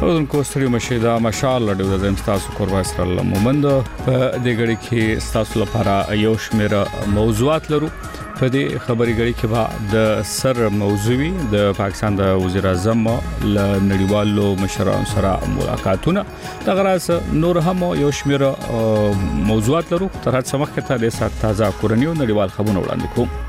اوردونکو ستړي مشه دا مشال لډو د تاسو کوروا سره لمومند په دې غړي کې تاسو لپاره یو شمېر موضوعات لرو په دې خبري غړي کې به د سر موضوعي د پاکستان د وزیر اعظم ل نړیوالو مشرانو سره ملاقاتونه د غراس نور هم یو شمېر موضوعات لرو تر هڅه مخکې ته د سات تازه کورنیو نړیوال خبرونه وړاندې کوم.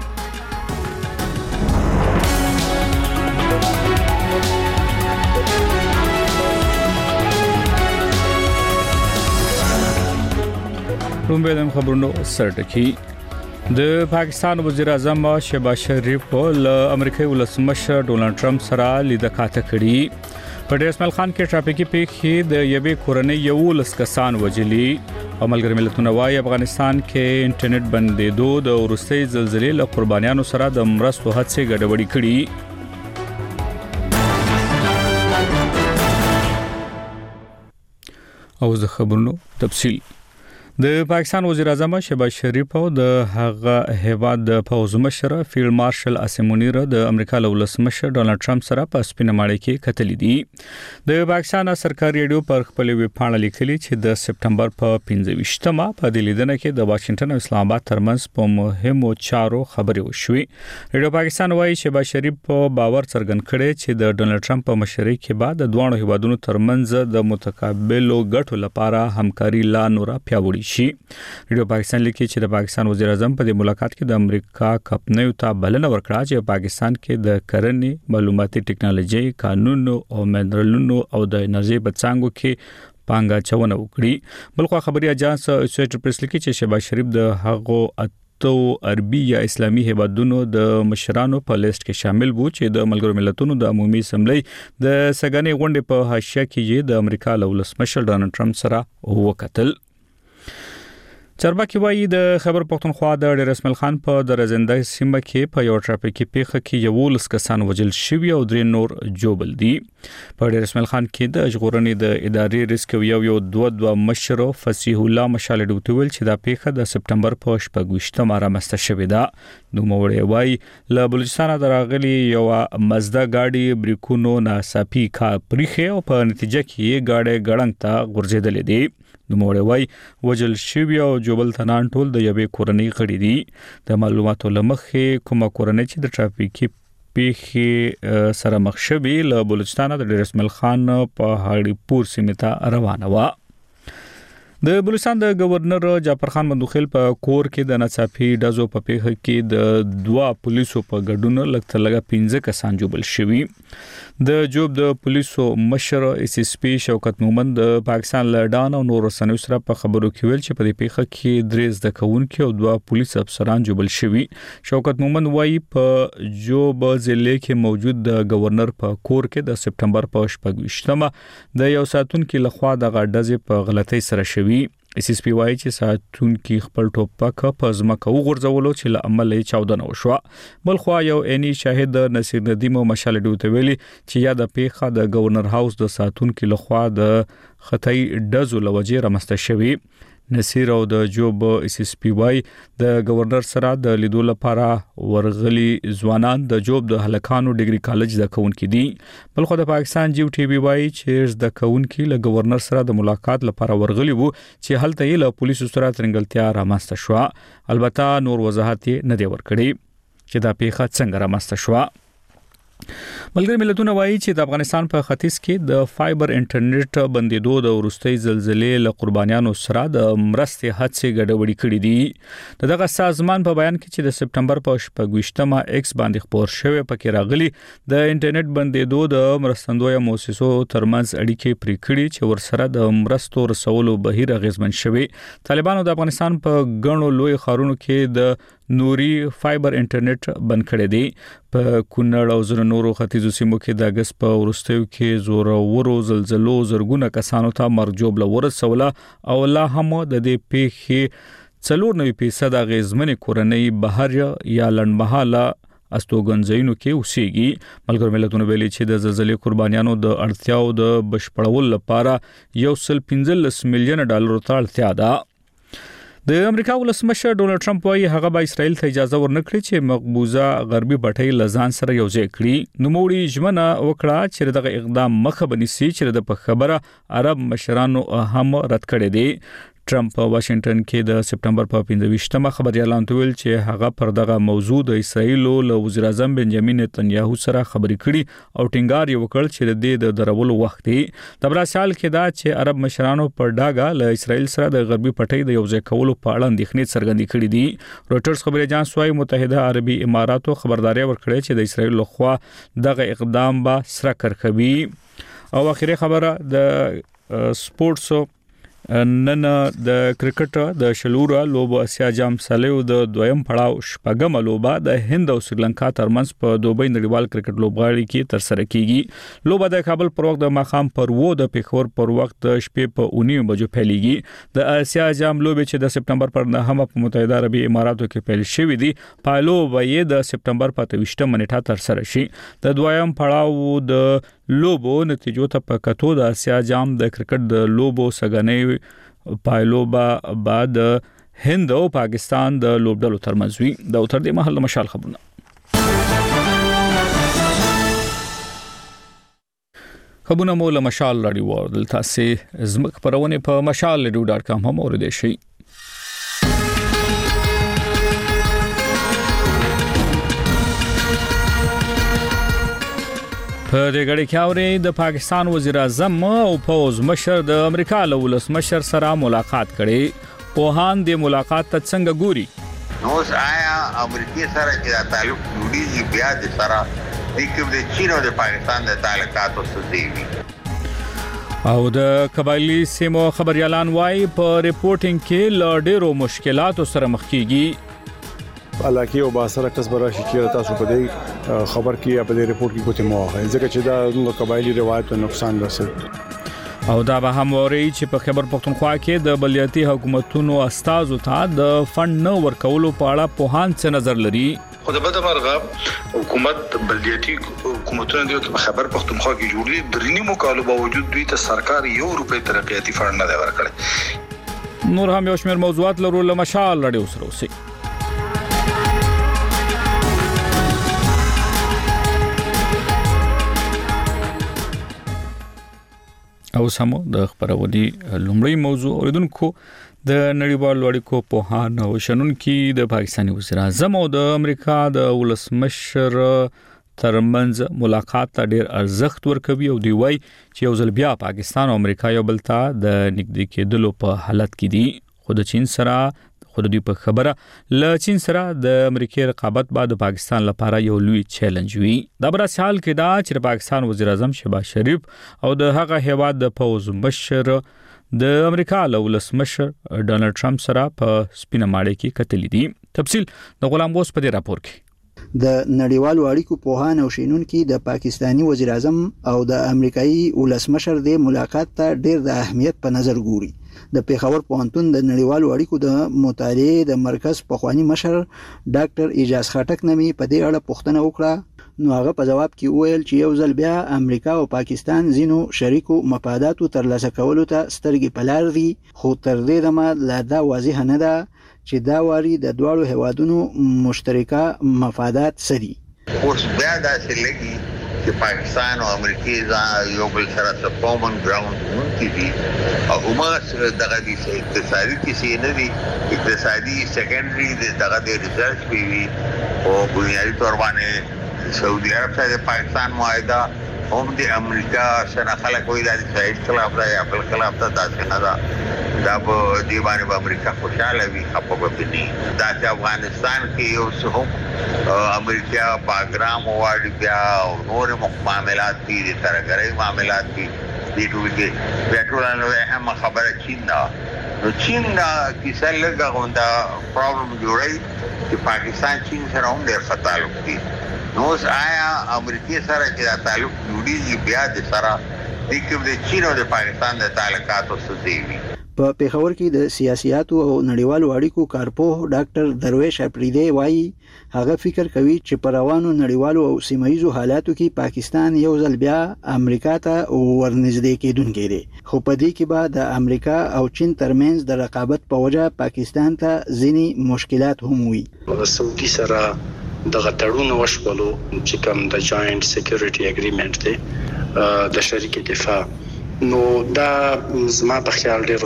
رومبه خبرونو سرټکی د پاکستان وزیر اعظم شهباز شریف له امریکایي ولسمشر ډونالد ټرمپ سره لیدکاته کړي. په ډیرسمل خان کې ټراپیکي پیښې د یوې کورنۍ یو لسکسان وجلي. ملګری ملتونه وايي افغانستان کې انټرنیټ بندیدو د ورستۍ زلزلې له قربانیانو سره د مرستو هڅې ګډوډي کړي. او زه خبرونو تفصیل د پاکستان وزیر اعظم شهباز شریف او د هغه هیواد د پوز مشر فیلډ مارشل اسمونیر د امریکا له ولسمشر ډونالد ټرمپ سره په سپینه ماړی کې کتلې دي. د پاکستان سرکاري ریډیو پر خپل ویب پاڼه لیکلي چې د سپټمبر په 15مه په دې لیدنه کې د واشنگټن او اسلام آباد ترمنځ په مهمو چارو خبرې وشوي. ریډیو پاکستان وايي شهباز شریف په باور څرګند کړي چې د ډونالد ټرمپ په مشرۍ کې بعد د دوه هیوادونو ترمنځ د متقابلو ګټو لپاره همکاري لا نور پیاوړي شي. ریډیو پاکستان لیکي چې د پاکستان وزیر اعظم په دې ملاقات کې د امریکا کمپنیو ته بلنه ورکړه چې پاکستان کې د کرنې معلوماتي ټکنالوژي قانون او منرالونو او د انرژي په څانګو کې پانګه چونه وکړي. بلخو خبري اجانس اسوسییټډ پریس لیکي چې شهباز شریف د هغو تو عربي یا اسلامي هیوادونو د مشرانو په لیست کې شامل وو چې د ملګرو ملتونو د عمومي اسمبلی د سګنې غونډې په حاشیه کې د امریکا له ولسمشر ډونالد ټرمپ سره وکتل. چرباکي وایي د خبر پښتونخوا د ډیرسمل خان په درزنده سیمه کې په یو ټراپیکي پیښه کې یو لسکسان وجل شوی او درې نور جوبل دي. په ډیرسمل خان کې د ژغورنې د ادارې ریسکو یو دوه مشر فصیح الله مشال ډوتول چې دا پیښه د سپټمبر په 28مه رامسته شوې ده. نو موړې وایي له بلوچستان دراغلي یو مزدا گاډي بریکونو ناصافي کا پریخه او په نتیجه کې گاډي ګړنګ ته غورځیدلې دي. نو موړې وایي وجل شوی او جوبل تنان ټول د یوې کورنۍ غړي دي. د معلوماتو لمخې کومه کورنۍ چې د ټرافیکي پیښې سره مخ شوي له بلوچستان د ډیرسمل خان په هاړي پور سیمه ته روانه و. د بلوچستان د گورنر جعفر خان مندوخیل په کور کې د ناڅاپي ډزو په پیښه کې د دوه پولیسو په ګډون لږ 15 کسان جوبل شوي. د جوب د پولیسو مشر اس اس پی شوکت مومند د پاکستان لړډان او نور سنوي سره په خبرو کې ویل چې په دې پیښه کې درې د کونکو او دوه پولیس افسران جوبل شوي. شوکت مومند وایي په جوب ضلع کې موجود د گورنر په کور کې د سپټمبر په 28مه د یو ساتونکو لخوا د غډزې په غلطۍ سره شوي. اس اس پی وایي چې ساتونکو خپل ټوپک په ځمکه وغورځولو چې له عمل یې چاودنه وشوه. بلخو یو عیني شاهد نصیر ندیم مشال ډوته ویلي چې یا د پیښه د گورنر هاوس د ساتونکو لخوا د خطای ډزو لوجې رامسته شوی. نصیر او د جوب اس اس پی وای د گورنر سره د لیدو لپاره ورغلي ځوانان د جوب د هلکانو ډیګري کالج د کونکو دي. بلخو د پاکستان جیو ټي وی وای چې د کونکو له گورنر سره د ملاقات لپاره ورغلي وو چې هلته یې له پولیسو سره ترنګلتیا رامسته شو. البته نور وضاحت نه دی ورکړي چې دا پیښه څنګه رامسته شو. ملګری ملتونه وایي چې د افغانستان په ختیځ کې د فایبر انټرنیټ بندیدو د ورستۍ زلزلې له قربانیانو سره د مرستې هڅې ګډوډي کړې دي. دغه سازمان په بیان کې چې د سپټمبر په 28مه ایکس باندې خبر شوی پکې راغلي د انټرنیټ بندیدو د مرستندوی مؤسسو ترمنځ اړیکې پرې کړې چې ورسره د مرستو رسولو بهیر اغیزمن شوی. طالبانو د افغانستان په ګڼو لوی ښارونو کې د نوري فایبر انټرنیټ بند کړی دی. په کونړ او زر نورو ختیځو سیمو کې د اگست په ورستیو کې زورورو زلزلو زرګونه کسانو ته مرګ جوړ ورسوله او لا هم د دې پیښې 94% غیزمنې کورنۍ بهر یا لنډمحاله استوګنځینو کې اوسېږي. ملګرو ملتونو ویلي چې د زلزلې قربانیانو د اړتیاو د بشپړولو لپاره $115 ملیون ته اړتیا ده. د امریکا ولسمشر ډونالد ټرمپ وايي هغه به اسرائیل ته اجازه ورنکړي چې مقبوضه غربي بټۍ لزان سره یوځای کړي. نو موړي ژمنه وکړه چې دغه اقدام مخه بنسي چې د خبره عرب مشرانو هم رد کړي دي. ټرمپ په واشنگټن کې د سپټمبر په 15مه خبري اعلان ویل چې هغه پر دغه موضوع د اسرائیل له وزیر اعظم بنجامین نتنیاهو سره خبري کړي او ټینګار یې وکړ چې د درولو وخت دی. د براسال کې دا چې عرب مشرانو پر ډاګه له اسرائیل سره د غربي پټۍ د یوځای کولو په اړه اندېښنې څرګندې کړې دي. رويټرز خبري اژانس وايي متحده عربي اماراتو خبرداري ورکړې چې د اسرائیل لخوا دغه اقدام به سره کرخوي. او اخیری خبره د سپورتس نن د کرکټ د شلوره لوبه اسیا جام سالیو د دویم پړاو شپږم لوبه د هند او سریلانکا ترمنځ په دوبۍ نړیوال کرکټ لوبغاړي کې تر سره کیږي. لوبه د کابل پر وخت د ماخام پر و د پیښور پر وخت د شپې په 9 بجو پیلېږي. د اسیا جام لوبه چې د سپټمبر پر 9 په متحده عربي اماراتو کې پیل شوې دي پایلو به د سپټمبر په 28 نیټه تر سره شي. د دویم پړاو د لوبو نتیجو ته په کتو د اسیا جام د کرکټ د لوبو سګنې پایلو بعد هند او پاکستان د لوبډلو ترمنځ وي. د اوتر دی محل مشال خبرونه. خبرونه مول مشال رادیو ورل تاسو زمک پرونه په mashalradio.com هم اوریدئ شئ. په دې غړي کې اوري د پاکستان وزیر اعظم او پوز مشر د امریکا له ولسمشر سره ملاقات کړي. پوهان د ملاقات ته څنګه ګوري؟ نو آیا امریکای سره چې تعلق جوړیږي بیا د سره د چین او د پاکستان د تعلقاتو ستې او د قبایلی سیمو خبريالان وايي په ریپورتینګ کې لړ مشکلاتو سره مخ کیږي. حالانکه او باسره کس براشي چې تاسو په دې خبر کې یا په دې ریپورت کې کوته موغه ځکه چې دا قبایلی روایت نقصان رسوي. او دا به هم وری چې په خبر پښتونخوا کې د بلدیاتي حکومتونو استازو ته د فند نو ورکولو په اړه پوهان څه نظر لري. خو د بده مرغه حکومت بلدیاتي حکومتونه د خبر پښتونخوا کې جوړې درنی مکالمه باوجود دوی ته سرکار ₹1 ترقیاتي فند نه ورکړي. نور هم یو شمېر موضوعات لرو له مشال رادیو سره اوسئ. او سمو د خبرونې لومړی موضوع اوریدونکو د نړیوالو اړیکو پوهان او شنونکو د پاکستاني وزیر اعظم او د امریکا د ولسمشر ترمنځ ملاقات ته ډیر ارزښت ورکوي او دی وایي چې یو ځل بیا پاکستان او امریکا یو بل ته د نږدې کېدلو په حالت کې دي. خو د چین سره د دې په خبره ل چین سره د امریکای رقابت بعد پاکستان لپاره یو لوی چیلنج وي. دا بر حال کې دا چې پاکستان وزیر اعظم شهباز شریف او د هغه هیواد د پوز مشر د امریکا له ولسمشر ډونالد ټرمپ سره په سپینه ماړه کې کتلې دي. تفصیل د غلام بوس په دې راپور کې. د نړیوالو اړیکو پوهان او شینونکو د پاکستانی وزیر اعظم او د امریکایي ولسمشر د ملاقات ته ډیر د اهمیت په نظر ګوري. د پیښور پوهنتون د نړیوالو اړیکو د مطالعې د مرکز پخوانی مشر ډاکټر اجاز خټک نامي په دې اړه پوښتنه وکړه. نو هغه په جواب کې وویل چې یو ځل بیا امریکا او پاکستان زینو شریکو مفاداتو ترلاسه کولو ته سترګې په لار دي. خو تر دې دمه لا دا واضح نه ده چې دا واري د دواړو هیوادونو مشترکه مفادات سدي. اوس بیا داسې لګي چې پاکستان او امریکا یو بل سره څه کامن ګراوند مونږ دي او همغه دغه د اقتصادي کیسې نه دي. اقتصادي سیکنډري دغه د ریسرچ وی او بنیادی تور باندې سعودي عرب سره پاکستان معاهده هم د امریکا سره خلک وایي د اسرائیل خلاف دا یا بل خلاف دا داسې نه ده. دا په دی باندې امریکا خوشاله وي خپه به نه دا چې افغانستان کې یو څه هم امریکا باګرام واړي بیا نور معاملات دي د ترګرۍ معاملات دي د ټول کې پټرول نو هم خبره چین دا نو چین دا کیسه لږه غونډه پرابلم جوړي چې پاکستان چین سره هم ډېر ښه تعلق دي. نو آیا امریکای سره چې تعلق جوړیږي بیا د سره د چین او د پاکستان د تعلقاتو ستې وي. په پیښور کې د سیاسياتو او نړیوالو اړیکو کارپوه ډاکټر درویش اپریدی وایي هغه فکر کوي چې په روانو نړیوالو او سیمایي حالاتو کې پاکستان یو ځل بیا امریکا ته ورنږدې کېدونکی دی خو په دې کې به د امریکا او چین ترمنځ د رقابت په وجه پاکستان ته ځینې مشکلات هم وي سعودي سره د غټړونو وشولو چې کوم د جاینټ سکیورټي اګریمنت دی د شریک دفاع نو دا زما په خیال ډیر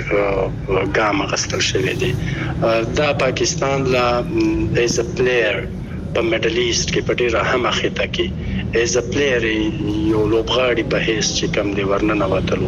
غټ ګام غستل شوی دی دا پاکستان لا ایز ا پلیئر په میډل ایست کې په ډیر اهمه خطه کې ایز ا پلیئر یو لوبغاړي په هیڅ چې کم دی ورننه وتلو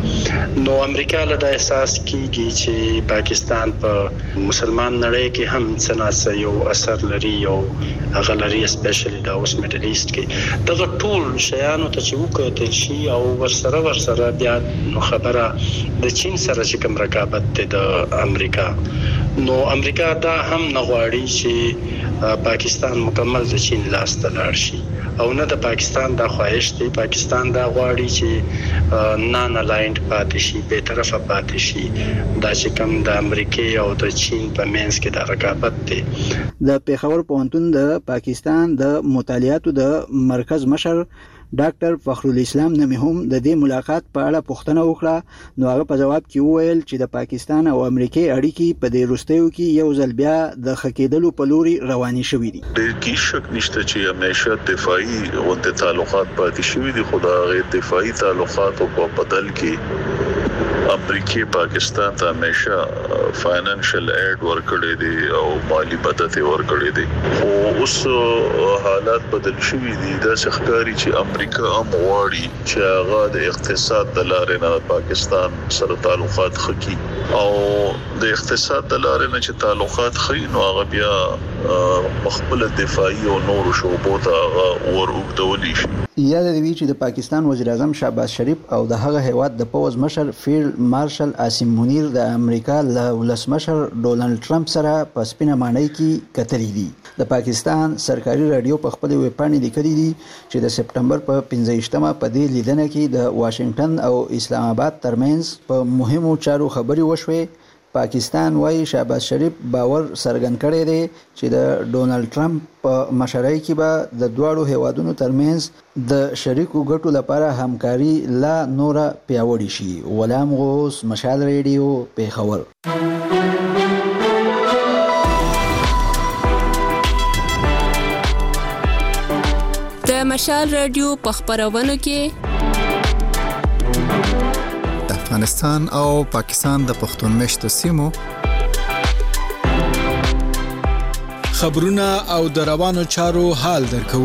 نو امریکا له د احساس کیږي چې پاکستان په مسلمان نړۍ کې هم څنګه یو اثر لري او هغه لري سپیشلی د اوس میډل ایست کې دا ټول شیانو ته چې وکړل شي او ورسره بیا نو خبره د چین سره چې کوم رقابت ده د امریکا نو امریکا دا هم نغواړي چې پاکستان مکمل د چین لاس ته لاړ شي او نه د پاکستان د خواهش دی پاکستان دا غواړي چې نان الاینډ پاتې شي به طرفه پاتې شي دا چې کوم د امریکا او د چین په منځ کې د رقابت دی د پیښور پوهنتون د پاکستان د مطالعاتو د مرکز مشر ډاکټر فخر الاسلام نمی هم د دې ملاقات په اړه پوښتنه وکړه نو هغه په جواب کې وویل چې د پاکستان او امریکای اړیکې په دې وروستیو کې یو ځل بیا د خکېدلو په لوري روانې شوې دي د کی شک نشته چې همیشه دفاعي او د تعلقات پاتې شوې دي خدای دفاعي تعلقات په بدل کې امریکای پاکستان ته همیشه فاینانشل ایډ ورکړي دي او مالی مدد ورکړي دي او اوس حالات بدل شوي دي د ښکاری چې امریکا هم غواړي چې هغه د اقتصاد د لارې نه پاکستان سره تعلقات خکي او د اقتصاد د لارې نه چې تعلقات خي نو هغه بیا خپل دفاعي او نور شعبو ته ورغدولي شي یاد دی چې د پاکستان وزیر اعظم شهباز شریف او د هغه هیواد د پوز مشر فیلډ مارشل عاصم منیر د امریکا له ولسمشر ډونالد ټرمپ سره په سپینه ماڼۍ کې کتلې دي د پاکستان سرکاري رادیو په خپل ویب پاڼې لیکلي دي چې د سپټمبر په 15مه په دې لیدنه کې د واشنگټن او اسلام آباد ترمنځ په مهمو چارو خبري وشوې پاکستان وايي شهباز شریف باور څرګند کړی دی چې د ډونالد ټرمپ په مشرۍ کې به د دواړو هیوادونو ترمنځ د شریکو ګټو لپاره همکاري لا نوره پیاوړې شي غلام غوث مشال ریډیو پیښور د مشال ریډیو په خبرونو کې افغانستان او پاکستان د پښتون مشتو سیمو خبرونه او د روانو چارو حال درکو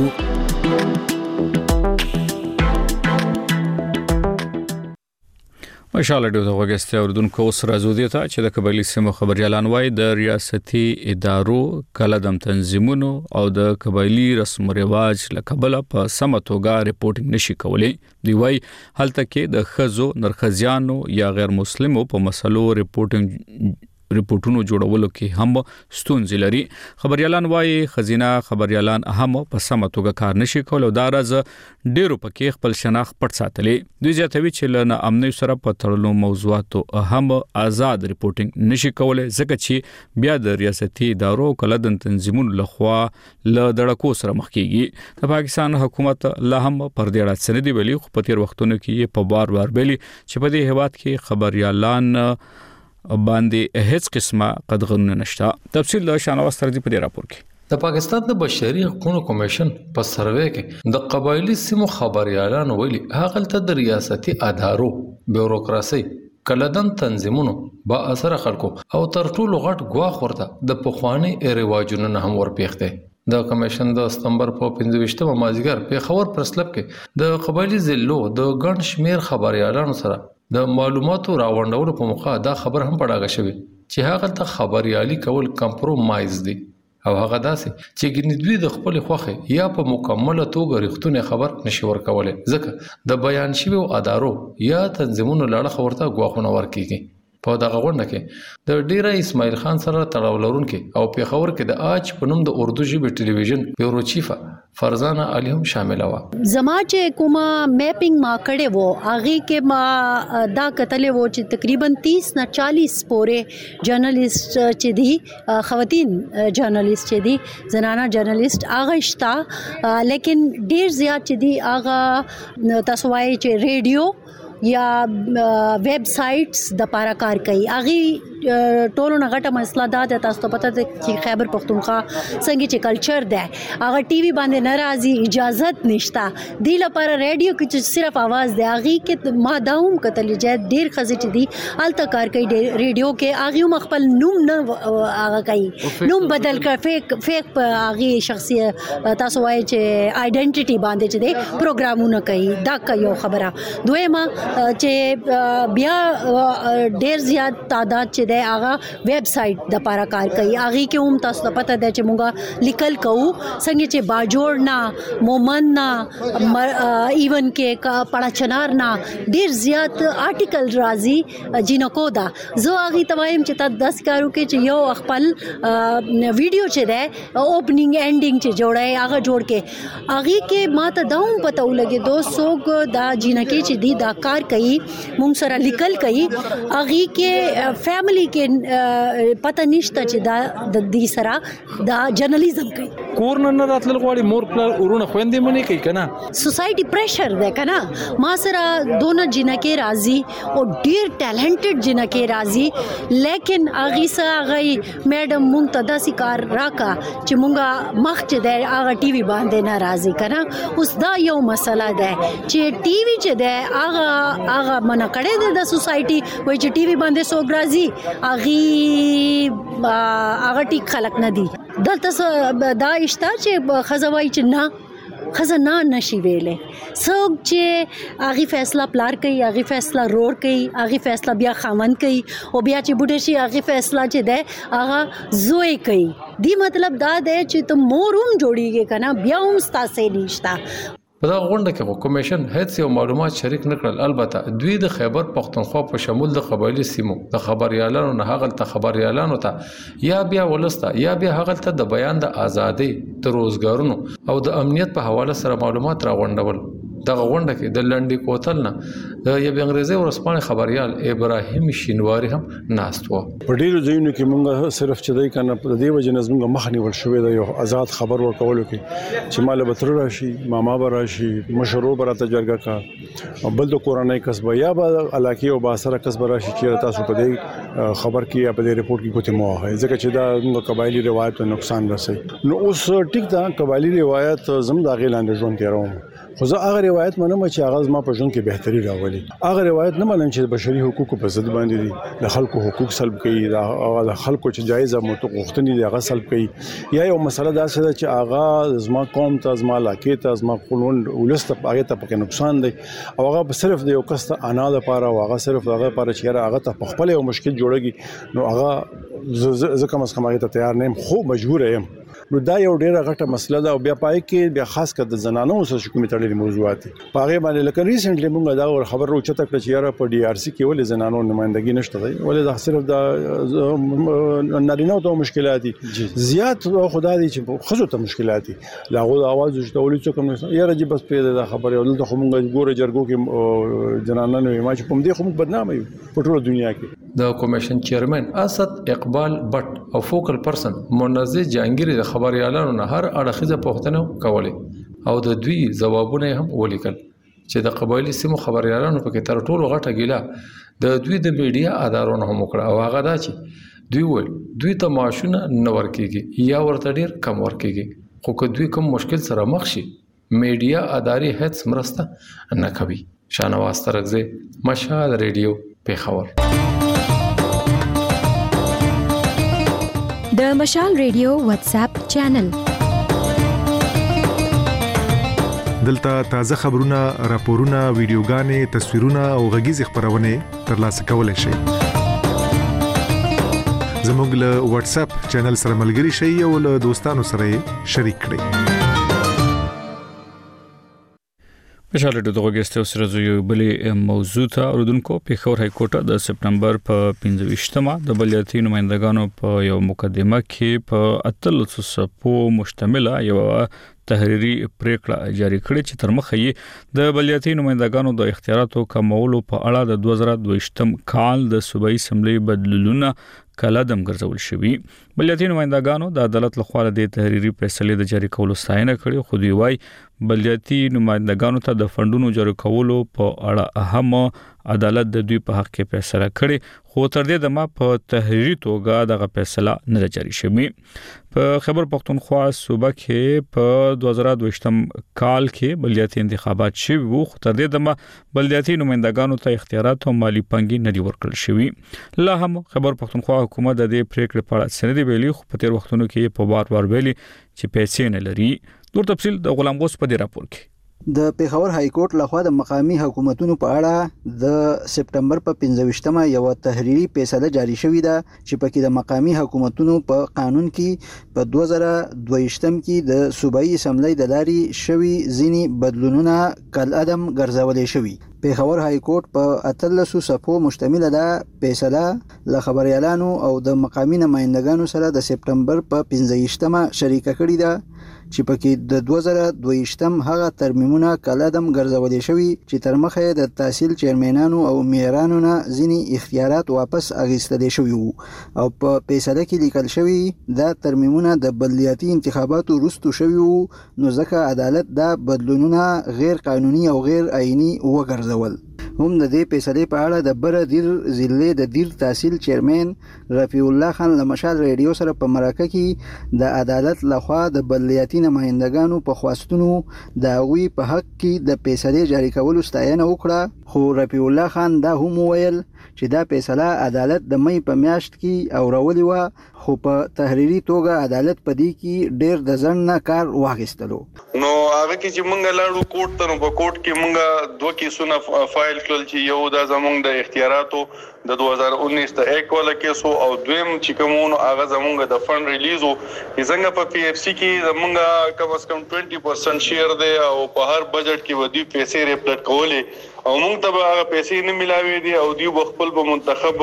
مشال ډیو د وګستیا اردوونکو سره زودی ته چې د قبایلی سیمو خبريالان وای د ریاستي ادارو کلدم تنظیمونو او د قبایلی رسم او رواج لکبل په سمتوګه ریپورټینګ نشي کولای دی وای هلته کې د خزو نرخزیانو یا غیر مسلمو په مسلو ریپورټونو جوړولو کې هم ستونزې لري خبريالان وايي خزینه خبريالان هم په سمه توګه کار نشي کولای دا راز ډیرو پکې خپل شناخت پټ ساتلې دوی زیاتوي چې له امنیت سره په تړلو موضوعاتو هم آزاد ریپورټینګ نشي کولای ځکه چې بیا د ریاستي ادارو کلدن تنظیمونو لخوا له دړکو سره مخ کیږي د پاکستان حکومت لا هم پر دې اړه سندې ویلي خو په تیر وختونو کې په بار ویلي چې په دې هیواد کې خبريالان باندې هیڅ قسمه قدغنونه نشته تفصیل د شانواز تر دې په راپور کې د پاکستان د بشري حقوقو کمیشن په سروې کې د قبایلی سیمو خبريالان ویلي هغه ته د ریاستي ادارو بیوروکراسي کلدن تنظیمونو با اثر خلکو او تر ټولو غټ غواخ ورته د پخوانی رواجونو نه هم ورپیخته د کمیشن د سپتمبر په 15مه مازیګر په خبر پرسلب کې د قبایلی ضلعو د ګڼ شمیر خبريالانو سره د معلوماتو راوړندولو په موخه دا خبر هم پړاګه شوی چې هغه ته خبريالي کول کمپرومایز دي او هغه داسې چې ګنیدوی د خپل خوخه یا په مکمله توګه رښتونه خبر نشي ورکولای ځکه د بیان شوی ادارو یا تنظیمونو لړ خبرته غواخونه ورکیږي په دغه غونډه کې د ډیره اسماعیل خان سره تړاو لرونکي او پیښور کې د آج په نوم د اردو ژبې ټلویزیون بیورو چیفه فرزانه علي هم شامل و. زما چې کومه میپینګ ما کړې وو هغه کې ما دا کتلې وو چې تقریبا 30 نه 40 پورې جرنالست چې دي خواتین جرنالست چې دي زنانه جرنالست هغه شته لیکن ډیر زیات چې دي هغه تاسو وایي چې ریډیو یا ویب سایټس د پاره کار کوي. هغه ټولو نه غټه مسله دا ده تاسو ته پته ده چې خیبر پختونخوا څنګه چې کلچر ده هغه ټي وي باندې ناراضي اجازت نشته دی لپاره ریډیو کې چې صرف आवाज ده هغه کې ما داوم کتل چې ډیر خزې چې دي الته کار کوي ریډیو کې هغه مخبل نوم نه هغه کوي نوم بدل کړ فیک په هغه شخصي تاسو وایي چې آیډنټیټي باندې چې دي پروګرامونه کوي دا یو خبره. دویمه چې بیا ډیر زیات تعداد چې دی هغه ویب سایټ د پاره کار کوي هغه کې هم تاسو ته پته ده چې مونږه لیکل کوو څنګه چې باجوړ نه مومن نه ایون کې پړا چنار نه ډیر زیات آرټیکل راځي جنکو دا زه هغه توایم چې تاسو 10 کارو کې چې یو خپل ویډیو چې ده اوپننګ انډینګ چې جوړای هغه جوړ کې هغه کې ماته داوم پته ولګي 200 دا جنکې چې دی دا کار کوي مونږ سره لیکل کوي هغه کې فیملی کې پته نشته چې دا د دې سره دا جرنالیزم کوي کور نه راتل غواړي مور پلار ورونه خويندې منی کوي کنه سوسایټي پریشر ده کنه ما سره دونه جنکې راځي او ډیر ټیلنټډ جنکې راځي لیکن هغه سره هغه میډم مونږ ته داسې کار راکا چې مونږه مخ چې ده هغه ټي وي باندې ناراضي کنه اوس دا یو مسله ده چې ټي وي چې ده هغه منا کړه د سوسایټي وای چې ټي وي باندې سوګ راځي هغه ټیک خلق نه دي دلته دا اشتا چې خزوای چې نه خزانه نشي ویلې څوک چې هغه فیصله پلار کوي هغه فیصله رور کوي هغه فیصله بیا خاوند کوي او بیا چې بوډه شي هغه فیصله چې ده هغه زوی کوي دی مطلب دا ده چې ته موروم جوړیږي کنه بیا هم ستاسو نشتا. په دا غونډه کې کمیشن هیڅ یو معلومات شریک نکړل البته دوی د خیبر پختونخوا په شمول د قبایلی سیمو د خبريالانو نه هغه ته خبريالانو ته یا بیا ولسته یا بیا هغه ته د بیان د ازادي د روزګارونو او د امنیت په حواله سره معلومات راغونډول. دغه غونډه کې د لنډي کوتل نه د یو انګريزي ورسپانه خبريال ابراهيم شینواری هم ناست و. په ډیرو ځایونو کې موږ صرف چې دای کنه په دې وجه نظم مخنی ول شوې د یو آزاد خبر ورکولو کې چې مال به تر راشي ماما به راشي مشرو براته جرګه کا بل د کورنۍ کسب یا به علاقې او باسره کسب راشي چې تاسو په دې خبر کې یا په دې رپورت کې کوته مو ہے ځکه چې دا قبایلی روایت ته نقصان رسي. نو اوس ټیک دا قبایلی روایت زم دا غیلاند ژوند تیروم خو زه هغه روایت منم چې هغه ما په ژوند کې بهتري راولي. هغه روایت نه منم چې بشري حقوقو په ضد باندې دي د خلکو حقوق سلب کوي د خلکو چې جایزه متغوښتنی دي هغه سلب کوي یا یو مسله دا چې هغه زما قوم ته زما علاقې ته زما قانون ولست هغه ته په نقصان دی او هغه صرف د یو کس ته انا لپاره او هغه صرف هغه لپاره چې هغه ته په خپل یو مشکل جوړږي نو هغه زه کوم څه هغه ته تیار نه یم خو مجبور یم. نو دا یو ډیره غټه مسله ده او بیا پای کې بیا خاص کر د زنانو سره کومې تړلې موضوعات په هغه باندې لکه ریسنټلی موږ دا خبر روچته کړ چې یاره په ډي ار سی کې ولې زنانو نمائندګي نشته دی ولې دا صرف د نارینه ته مشکلات دي زیات خدای دې چې خزو ته مشکلات دي لاغو د आवाज جوړولو څه کوم نه یاره چې بس په دا خبره ولې خو موږ ګوره جرګو کې زنانه نه ما چې کوم دي خو موږ بدنامه یو په ټول دنیا کې. د کمیشن چیرمن اسد اقبال بټ او فوکل پرسن منزه جهانگیر د خبريالانو نه هر اړخیزه پوښتنه کوله او د دوی ځوابونه هم ولیکل چې د قبایلی سیمو خبريالانو په کې تر ټولو غټه ګیله د دوی د میډیا ادارونو هم وکړه او هغه دا چې دوی ول دوی ته معاشونه نه ورکیږي یا ورته ډیر کم ورکیږي خو که دوی کوم مشکل سره مخ شي میډیا ادارې هیڅ مرسته نه کوي. شانواز ترغزه مشال ریډیو پیښور. د مشال ریډیو واتس اپ چینل دلته تازه خبرونه راپورونه ویډیوګانې تصویرونه او غږیز خبرونه ترلاسه کولای شئ. زموږ له واتس اپ چینل سره ملګري شئ او له دوستانو سره شریک کړئ. مشال د دوغستو سره یو بلې موضوع ته اوردونکو پیښور های کورټ د سپتمبر په 15مه د بلدیاتي نمائندګانو په یو مقدمه کې په اتلسو صفو مشتمله یو تحریری پریکړه جاری کړې چې تر مخه یې د بلدیاتي نمائندګانو د اختیاراتو کمولو په اړه د 2022م کال د صوبایي اسمبلی بدلونونه کلادم ګرځول شوی. بلدیاتي نمائندګانو د عدالت لخوا د تحریری فیصله د جاری کولو ستاینه کړې، خو دوی وايي بلدیاتي نمائندګانو ته د فندونو جاری کولو په اړه اهم عدالت د دوی په حق کې فیصله کړې، خو تر دې دمه په تحریری توګه دغه فیصله نه جاری شوی. په خیبر پختونخوا صوبه کې په 2022م کال کې بلدیاتي انتخابات شوي وو، خو تر دې دمه بلدیاتي نمائندګانو ته اختیارات او مالی پنګي نه ورکړل شوی. لا هم خیبر پختونخوا حکومت د دې پریکړې په اړه سند ویلي، خو په تیر وختونو کې په بار ویلي چې پیسې نه لري. نور تفصیل د غلام غوث په دې راپور کې. د پیښور های کورټ لخوا د مقامی حکومتونو په اړه د سپتمبر په 15مه یو تحریری فیصله جاری شوې ده چې پکې د مقامی حکومتونو په قانون کې په 2022م کې د صوبایي اسمبلی د لارې شوي ځینی بدلونونه کالعدم ګرځولې شوي. پیښور های کورټ په 13 صفحو مشتمله ده فیصله له خبريالانو او د مقامی نمائندګانو سره د سپتمبر په 15مه شریکه کړې ده چې پکې د 2022م هغه ترمیمونه کلادم ګرځولې شوی چې تر مخه د تحصیل چیرمنانو او میرانو نه ځینی اختیارات واپس اخیستل شوی وو او په فیصله کې لیکل شوی دا ترمیمونه د بلدیاتي انتخاباتو وروسته شوی وو، نو ځکه عدالت دا بدلونونه غیر قانوني او غیر آئینی وګرځول. هم د دې فیصلې په اړه د بر دیر ضلع د دیر تحصیل چیرمن رفیع الله خان له مشال ریډیو سره په مرکه کې د عدالت لخوا د بلدیاتي نمائندګانو په خواستونو د هغوی په حق کې د فیصلې جاری کولو ستاینه وکړه، خو رفیع الله خان دا هم ویل چې دا فیصله عدالت د مې په میاشت کې اورولې و، خو په تحریری توګه عدالت په دې کې ډېر د ځن نه کار واخیستلو. نو هغه کې چې مونږ لاړو کورټ ته، نو په کورټ کې مونږ دوه کیسونه فایل کړل چې یو دا زمونږ د اختیاراتو د 2019 د 1 والا کیسو او دویم چې کومونو هغه زمونږ د فند ریلیزو څنګه په پی اف سی کې زمونږ کم از کم 20% شیر دی او په هر بجټ کې ودی پیسې ریپلټ کولې او موږ ته هغه پیسې نه ملاوي دي او دی خپل په منتخب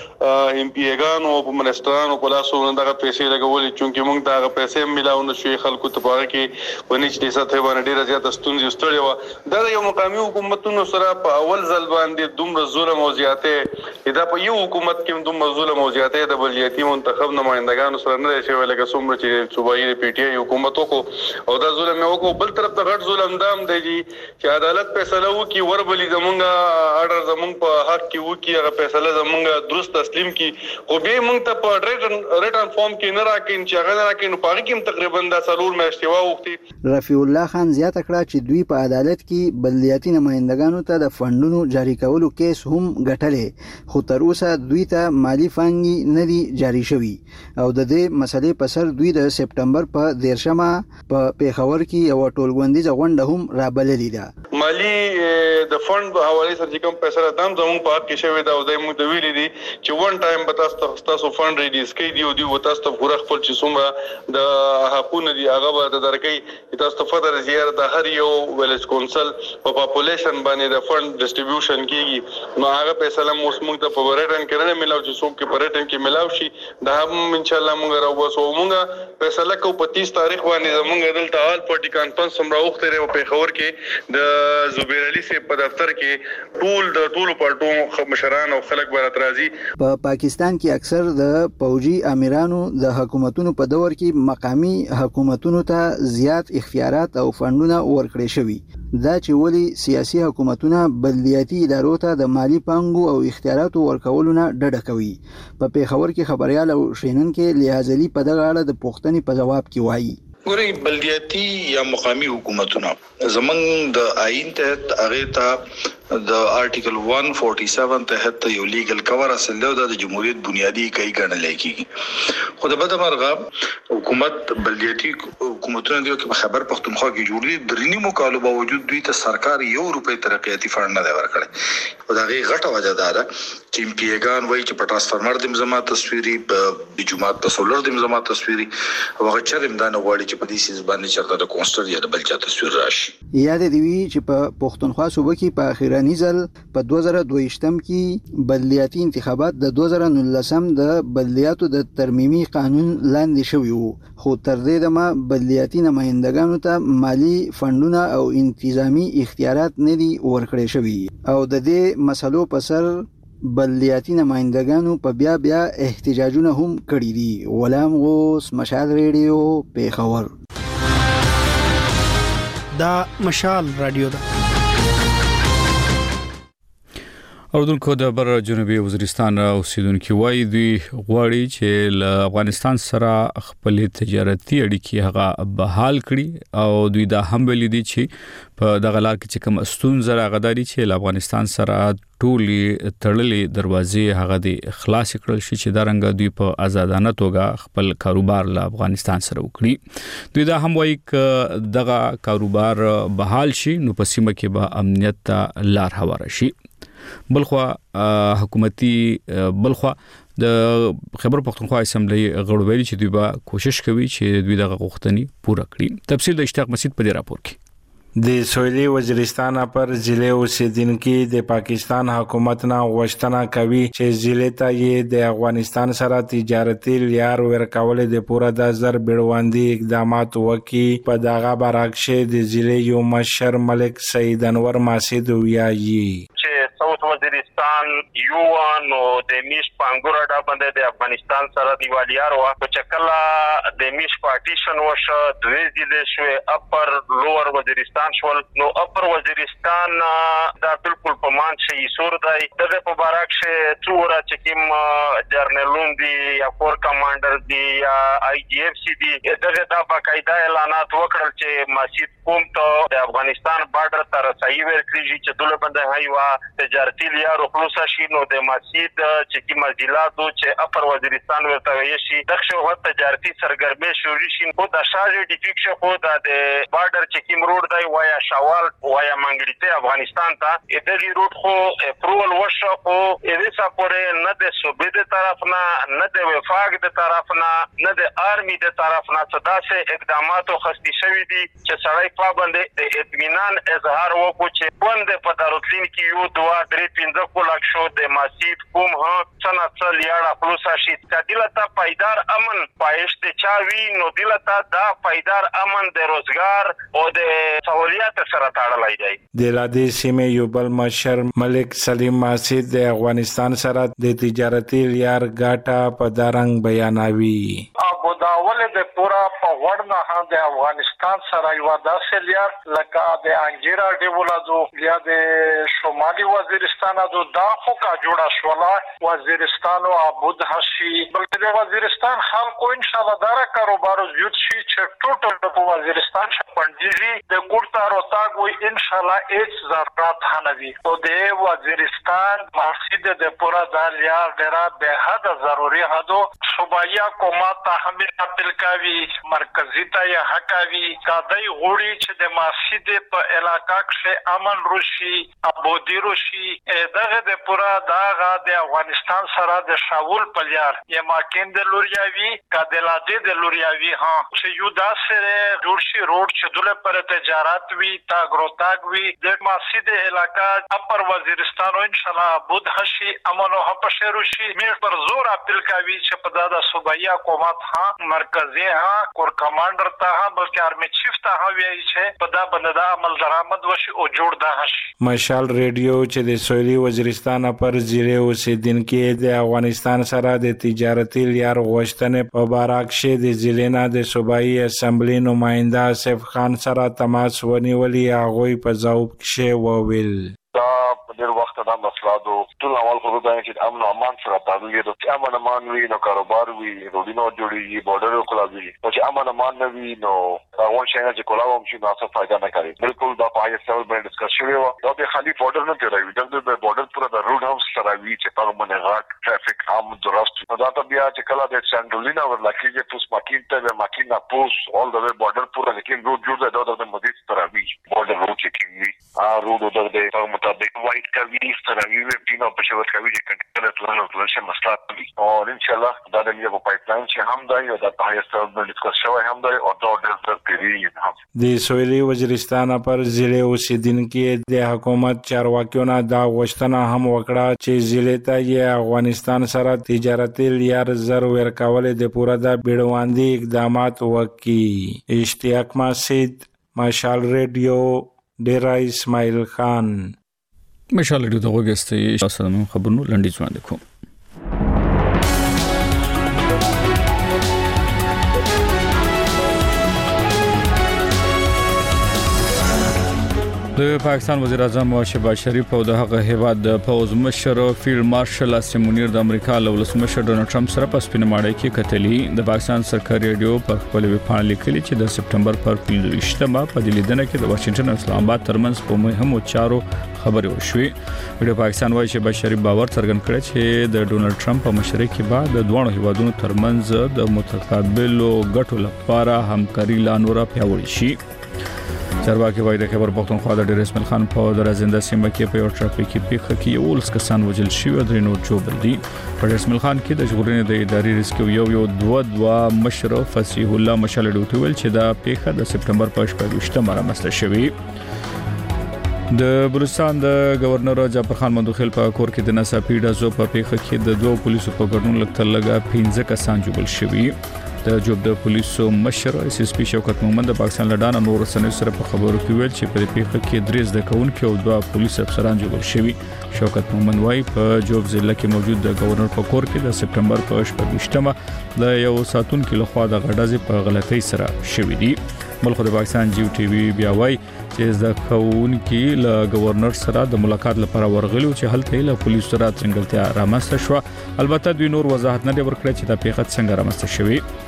ام پی ایګانو او منسترانو په لاسو دغه پیسې لګولې، چې موږ ته هغه پیسې ملاو نه شوي. خلکو ته پاره کې ونیچ دي ساته باندې ډیره زیاته ستونزې ستړي و. دا یو مقامي حکومتونو سره په اول ځل باندې دومره ظلم او زیاتې دا په یو حکومت کې دومره ظلم او زیاتې د بلدیاتي منتخب نمائندګانو سره نه شوی، لکه څومره چې صوبایي پی ټی آی حکومت وکړو او دا ظلم یې وکړو. بل طرف ته غټ ظلم دام دی چې عدالت فیصله وکړي وربلی زمونږه اډر زمونږ په حق کې وکړي، هغه فیصله زمونږه درست تسلیم کړي، خو به موږ ته په ریټن فارم کې نه راکین چې هغه نه راکین په هغه کې تقریبا د سلور میاشتې وخت. رفیع الله خان زیاته کړه چې دوی په عدالت کې بلدیاتي نمائندګانو ته د فندونو جاری کولو کیس هم ګټلې، خو تر اوسه دوی ته مالی فنګي نه دي جاری شوي او د دې مسلې په سر دوی د سپتمبر په 13مه په پیښور کې یو ټولګوندیزه غونډه هم رابللې ده. مالی د فند په حواله سره چې کوم پیسې دام زموږ په حق کې شوی دا او د موږ د ویلي دي چې ون ټایم به تاسو فند ریلیز کړئ دی او دی تاسو ته پوره خپل چې څومره د حقونه دي هغه به درکې تاسو ته فدر زیار د هر یو ویلیج کونسل په پاپولیشن باندې د فند ډیسټریبیوشن کیږي، نو هغه پیسې له موږ ته په ریټن کې نه ملاو چې څوک په ریټن کې ملاو شي دا هم ان شاء الله موږ راوځو. موږ پیسې لکه په 30 تاریخ باندې زموږ دلته حال پارټي کانفرنس هم راوخته په پیښور کې د زبیر علي سي په دفتر کې ټول پارټو مشران او خلک برات راځي. په پاکستان کې اکثر د پوجي امیرانو د حکومتونو په دور کې مقامی حکومتونو ته زیات اختیارات او فندونه ورکړي شوي. دا چې ولی سیاسي حکومتونه بلدیاتي ادارو ته د مالی پانګو او اختیاراتو ورکولو نه ډډه کوي. په پیښور کې خبريال او شینونکو لیازلي په دغه اړه د پوښتنې په جواب کې وایي ګورئ بلدیاتي یا مقامی حکومتونه زمنګ د آئین تحت هغه ته د آرټیکل 147 تحت یو لیګل کور اصل دی د جمهوریت بنیادی کای ګڼل کیږي. خو د بده مرغه حکومت بلدیاتي حکومتونه دی چې خبر پختونخوا کې جوړ دي درنی مقالو باوجود دوی ته سرکار €1 ترقیاتی فند نه دی ورکړی. او دا غي غټه وجه ده چې ام پی ایګان وایي چې په ټرانسفارمر د مزما تصویري په جمعات په سولر د مزما تصویري او هغه چرم دا نه غواړي چې په دې سیس باندې چرته د کونسټر یا د بل چا تصویر راشي. یاد دی وی چې په پښتونخوا صوبه کې په اخیراني ځل په 2022 کې بلدیاتي انتخابات د 2019 د بلدیاتو د ترمیمي قانون لاندې شوی وو، خو تر دې دمه بلدیاتي نمائندګانو ته مالی فندونه او انتظامی اختیارات نه دي ورکړل شوی او د دې مسلو په سر بلدیاتي نمائندګانو په بیا احتجاجونه هم کړی دي. غلام غوث، مشال ریډیو، پیښور. دا مشال رادیو ده. اوردونکو د بر جنوبي وزیرستان اوسیدونکو وایي دوی غواړي چې له افغانستان سره خپل تجارتي اړیکې هغه بحال کړي او دوی دا هم ویلي دي چې په دغه لار کې چې کوم استونزه راغداري چې له افغانستان سره ټولي تړلې دروازې هغه د خلاص کړل شي چې دا رنګ دوی په آزادانه توګه خپل کاروبار له افغانستان سره وکړي. دوی دا هم وایي چې دغه کاروبار بحال شي نو په سیمه کې به امنیت ته لار هواره شي. بلخوا حکومتي بلخوا د خبر پښتونخوا اسمبلی غړو ویلي چې دوی به کوشش کوي چې دوی دغه غوښتنې پوره کړي. تفصیل د اشتاق مسجد په دې راپور کې. د سویلي وزیرستان پر ضلع اوسیدونکو د پاکستان حکومت نه غوښتنه کوي چې ضلع ته یې د افغانستان سره تجارتي لار ورکول د پوره د زر بیړوندي اقدامات وکړي. په دغه برعکس د ضلع یو مشر ملک سید انور ماسید ویایي ساوث وزیرستان یو نو د میش پانګور اډا باندې د افغانستان سره دیوالیار وا په چکلا د میش پارټیشن وشه دوی ضلع شو اپر لوور وزیرستان شول نو اپر وزیرستان دا بالکل په مان شي سور دی د په برعکس څوره چې کوم جرنلون دی یا کور کمانډر دی یا آی جی اف سی دی دغه دا باقاعده اعلانات وکړل چې مسجد کوم ته د افغانستان بارډر تر رسایي ورکړي چې دوله باندې هایوا تجارتي لار خلاص شي نو د مسجد چې کی مزیلاتو چې اپر وزیرستان ورته وي شي دغه وخت تجارتي سرګرمي شروع شي خو د شاري ډیفیکشن خو د بارډر چې کی روډ دی وایا شوال وایا منګړیته افغانستان ته دغه روډ خو اپروول وشو خو دې سپورې نه د صوبې د طرف نه د وفاق د طرف نه د آرمي د طرف نه څه اقدامات خستی شوی دي چې سړی پابند د اطمینان اظهار وکړي چې پوند په دارالدین کې یو دوا درې 15 لک شو د مسجد کوم ها څنګه لیاړه خلاص شي کدیلته پایدار امن پایښت چاوي نو دلته دا پایدار امن د روزګار او د سہولیات سره تړلای دی. د لادي سیمه یو بل مشر ملک سلیم ماسید د افغانستان سره د تجارتي لار ګاټه په دارنګ بیانوي. ابو داول د پورا په وړنه د افغانستان سره یو داسې لار لکه د انجیرا دیولادو یا د شمالي وزیرستان د داخو کا جوړه شولا وزیرستان او ابود هشي بلکې د وزیرستان خلکو ان شاء الله دا کاروبار زیات شي چې ټوټل په وزیرستان شپنځي د کوړتا روتاګ وي ان شاء الله هیڅ ضرورت هنوي او د وزیرستان مسجد د پورا د لار ډیره به حد ضروري هدو صوبایا حکومت ته همیشه اپیل کوي مرکزی ته یې حکاوي کدی غوړي چې د مسجد په علاقہ کې امن روشي ابودی روشي دغه د پورا دغه د افغانستان سره د شاول پلیار یا ماکین د لوریاوی کدلاده د لوریاوی ها چې یو داسره جوړشي روډ چې دله پر تجارت وی تاګروتاګ وی د مسجد علاقہ اپر وزیرستان ان شاء الله بود هشي امن او هپشه روشي مې پر زور اپیل کوي چې په دغه صوبایا حکومت ها مرکزی ها کور کمانډر ته ها بلکې آرمی چیف ته ها وی چې په دا باندې د عمل درآمد وشي او جوړ ده هشي. مشال ریډیو چې د سویلي وزیرستان پر ضلع اوسیدونکو د افغانستان سره د تجارتي لار غوښتنې په برعکس د ضلع نه د صوبایي اسمبلی نماینده اسف خان سره تماس ونیولې هغه په ځواب کې وویل دا ډېر وخت دا مسله ده ټول اول خو دا چې امن او امان سره تعلق لري چې امن امان وي نو کاروبار وي روډینو جوړیږي بارډر کلاوي او چې امن امان نه وي نو هغه شي چې کولاوم شي نو څه فائدہ نه کوي بالکل دا په هغه سره باندې ډسکس شوی و دا به خالي بارډر نه کوي د بارډر پورا د روډ هاوس سره وی چې په باندې غاټ ټرافیک عام درست دا ته بیا چې کله د سانډولینا ورلکه چې پوس ماکین ته ماکین نه پوس اول د بارډر پورا لیکن روډ جوړ دی د مزید سره وی بارډر روډ چې کوي روډ د مطابق وایټ کوي سره وی په پښور کوي چې کنټرول ټول څه مسله دي او ان شاء الله دا د یو پایپ لاین چې هم دا یو د هغه سره باندې ډسکس شوی هم دا او دا د پیری د سویلي وزیرستان پر ضلع اوسیدونکو د حکومت چارواکیو نه دا غوښتنه هم وکړه چې ضلع ته یې افغانستان سره تجارتي لیار زر ورکول د پوره د بیړواندي اقدامات وکړي اشتیاق مسعود مشال ریډیو ډیرا اسماعیل خان مشال ریډیو دغه غسته تاسو خبرونه لنډی ځوان کوم د پاکستان وزیر اعظم شهباز شریف او د هغه هیواد د پوز مشر فیلډ مارشل اسیم منیر د امریکا له ولسمشر ډونالد ټرمپ سره په سپینماړی کې کتلې د پاکستان سرکاري ریډیو پر خپل ویبپاڼه لیکلي چې د سپټمبر پر 15مه په دې لیدنه کې د واشنگټن او اسلام آباد ترمنځ په مهمو چارو خبرې وشوې ویډیو پاکستان وايي چې شهباز شریف باور څرګند کړی چې د ډونالد ټرمپ په مشرۍ کې بعد د دوه هیوادونو ترمنځ د متقابلو ګټو لپاره همکاري لا نور پیاوړې شي چارواکي وايي د خبر پښتونخوا د ډیر اسماعیل خان په درزنده سیمه کې په یو ټرافیکي پیښه کې یو لس کسان وژل شوي او درې نور جوړ دي په اسماعیل خان کې د ژغورنې د اداري ریسکیو یو مشر فصیح الله مشال ډوټ ویل چې دا پیښه د سپټمبر په 28مه رامنځته شوې د بلوچستان د گورنر جعفر خان مندوخیل په کور کې د ناڅاپي ډزو په پیښه کې د دوه پولیسو په ګډون لږ 15 کسان جوړ شوي د جوب د پولیسو مشر اس اس پی شوکت مومند د پاکستان لډانه نور سنوي سره په خبرو کې ویل چې په پیښه کې درې ځدکونکو او دوه پولیس افسران جوړ شوي شوکت مومند وايي په جوب ضلع کې موجود د گورنر په کور کې د سپټمبر په 28مه د یو ساتونکو لخوا د غډازي په غلطۍ سره شوې دي ملک د پاکستان جیو ټي وي بیا وايي چې ځکهونکو له گورنر سره د ملاقات لپاره ورغلو چې هلته له پولیسو سره څنګهلتیا رامنځته شو البته دوی نور وضاحت نه ورکړي چې دا پیښه څنګه رامنځته شوې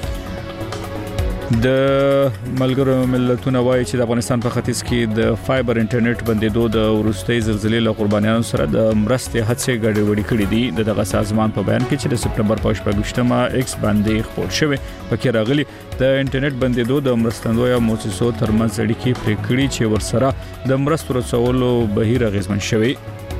د ملګرو ملتونو وايي چې د افغانستان په ختیځ کې د فایبر انټرنیټ بندیدو د ورستۍ زلزلې له قربانیانو سره د مرستې هڅې ګډوډي کړې دي دغه سازمان په بیان کې چې د سپټمبر په 28مه ایکس باندې خبر شوی پکې راغلي د انټرنیټ بندیدو د مرستندوی مؤسسو ترمنځ اړیکې پرې کړې چې ورسره د مرستو رسولو بهیر غیزمن شوی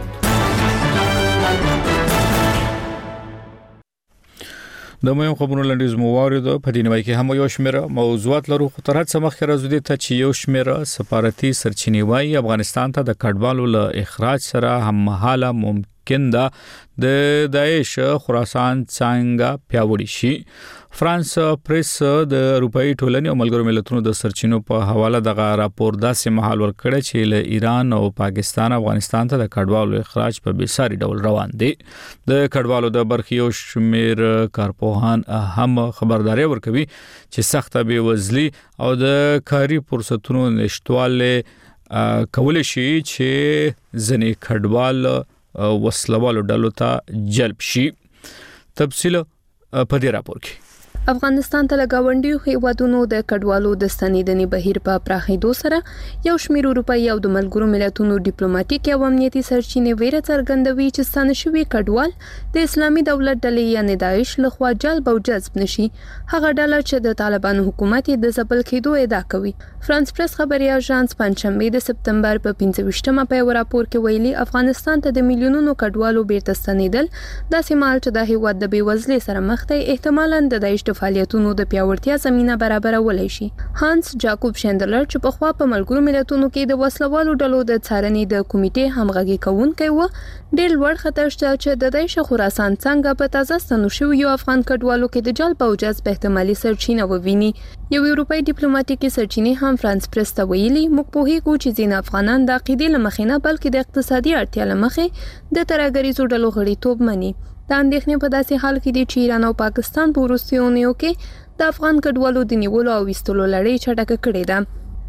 د مهم خبرونو لنډیز مو واورید په دې نیمه کې هم یو شمېر موضوعات لرو خو تر څه مخکې راځي ته چې یو شمېر سفارتي سرچینې وايي افغانستان ته د کډوالو له اخراج سره هم مهاله ممکن ده د داعش خراسان څنګه پیاوړی شي فرانس پریس د اروپאי ټولنې او ملګرو ملتونو د سرچینو په حواله دغه راپور داسې مهال ورکړی چې له ایران او پاکستان افغانستان ته د کډوالو اخراج په بیساري ډول روان دي د کډوالو د برخې او شمیر کارپوهان هم خبرداري ورکوي چې سخت بېوزلي او د کاري فرصتونو نشټواله کول شي چې ځنې کډوال وسلوالو ډلو ته جلب شي تفصیل په دې راپور کې افغانستان ته لګاونډیو هیوادونو د کډوالو د ستنیدنې بهیر په پراخېدو سره یو شمېر اروپאי او د ملګرو ملتونو ډیپلوماټیک او امنیتي سرچینې ویره څرګندوي چې ستانه شوي کډوال د اسلامي دولت ډلې یعنی داعش لخوا جلب او جذب نشي هغه ډله چې د طالبانو حکومت د ځپل کېدو ادعا کوي فرانس پریس خبري اژانس پنځمه د سپټمبر په 25مه په راپور کې ویلي افغانستان ته د میلیونونو کډوالو بیرته ستنیدل داسې مال چې د هیواد د بیوزلۍ سره مخ دی احتمالاً د داعش فعالیتونو د پیاوړتیا زمينه برابرولای شي هانس جاکوب شندلر چې په خوا په ملګرو ملتونو کې د وسلوالو ډلو د څارنې د کمیټې همغږي کوونکی و ډېر لوړ خطر شته چې د داعش خراسان څنګه په تازه ستنو شوی یو افغان کډوالو کې د جلب او جذب احتمالي سرچینه وویني یو اروپאי ډیپلوماټیکي سرچینې هم فرانس پریس ته ویلي موږ پوهیږو چې ځینې افغانان د عقیدې لمخې نه بلکې د اقتصادي اړتیا لمخې د ترهګریزو ډلو غړیتوب مني دا اندېښنې په داسې حال کې دي چې ایران او پاکستان په وروستیو اونیو کې د افغان کډوالو د نیولو او وستلو لړۍ چټکه کړې ده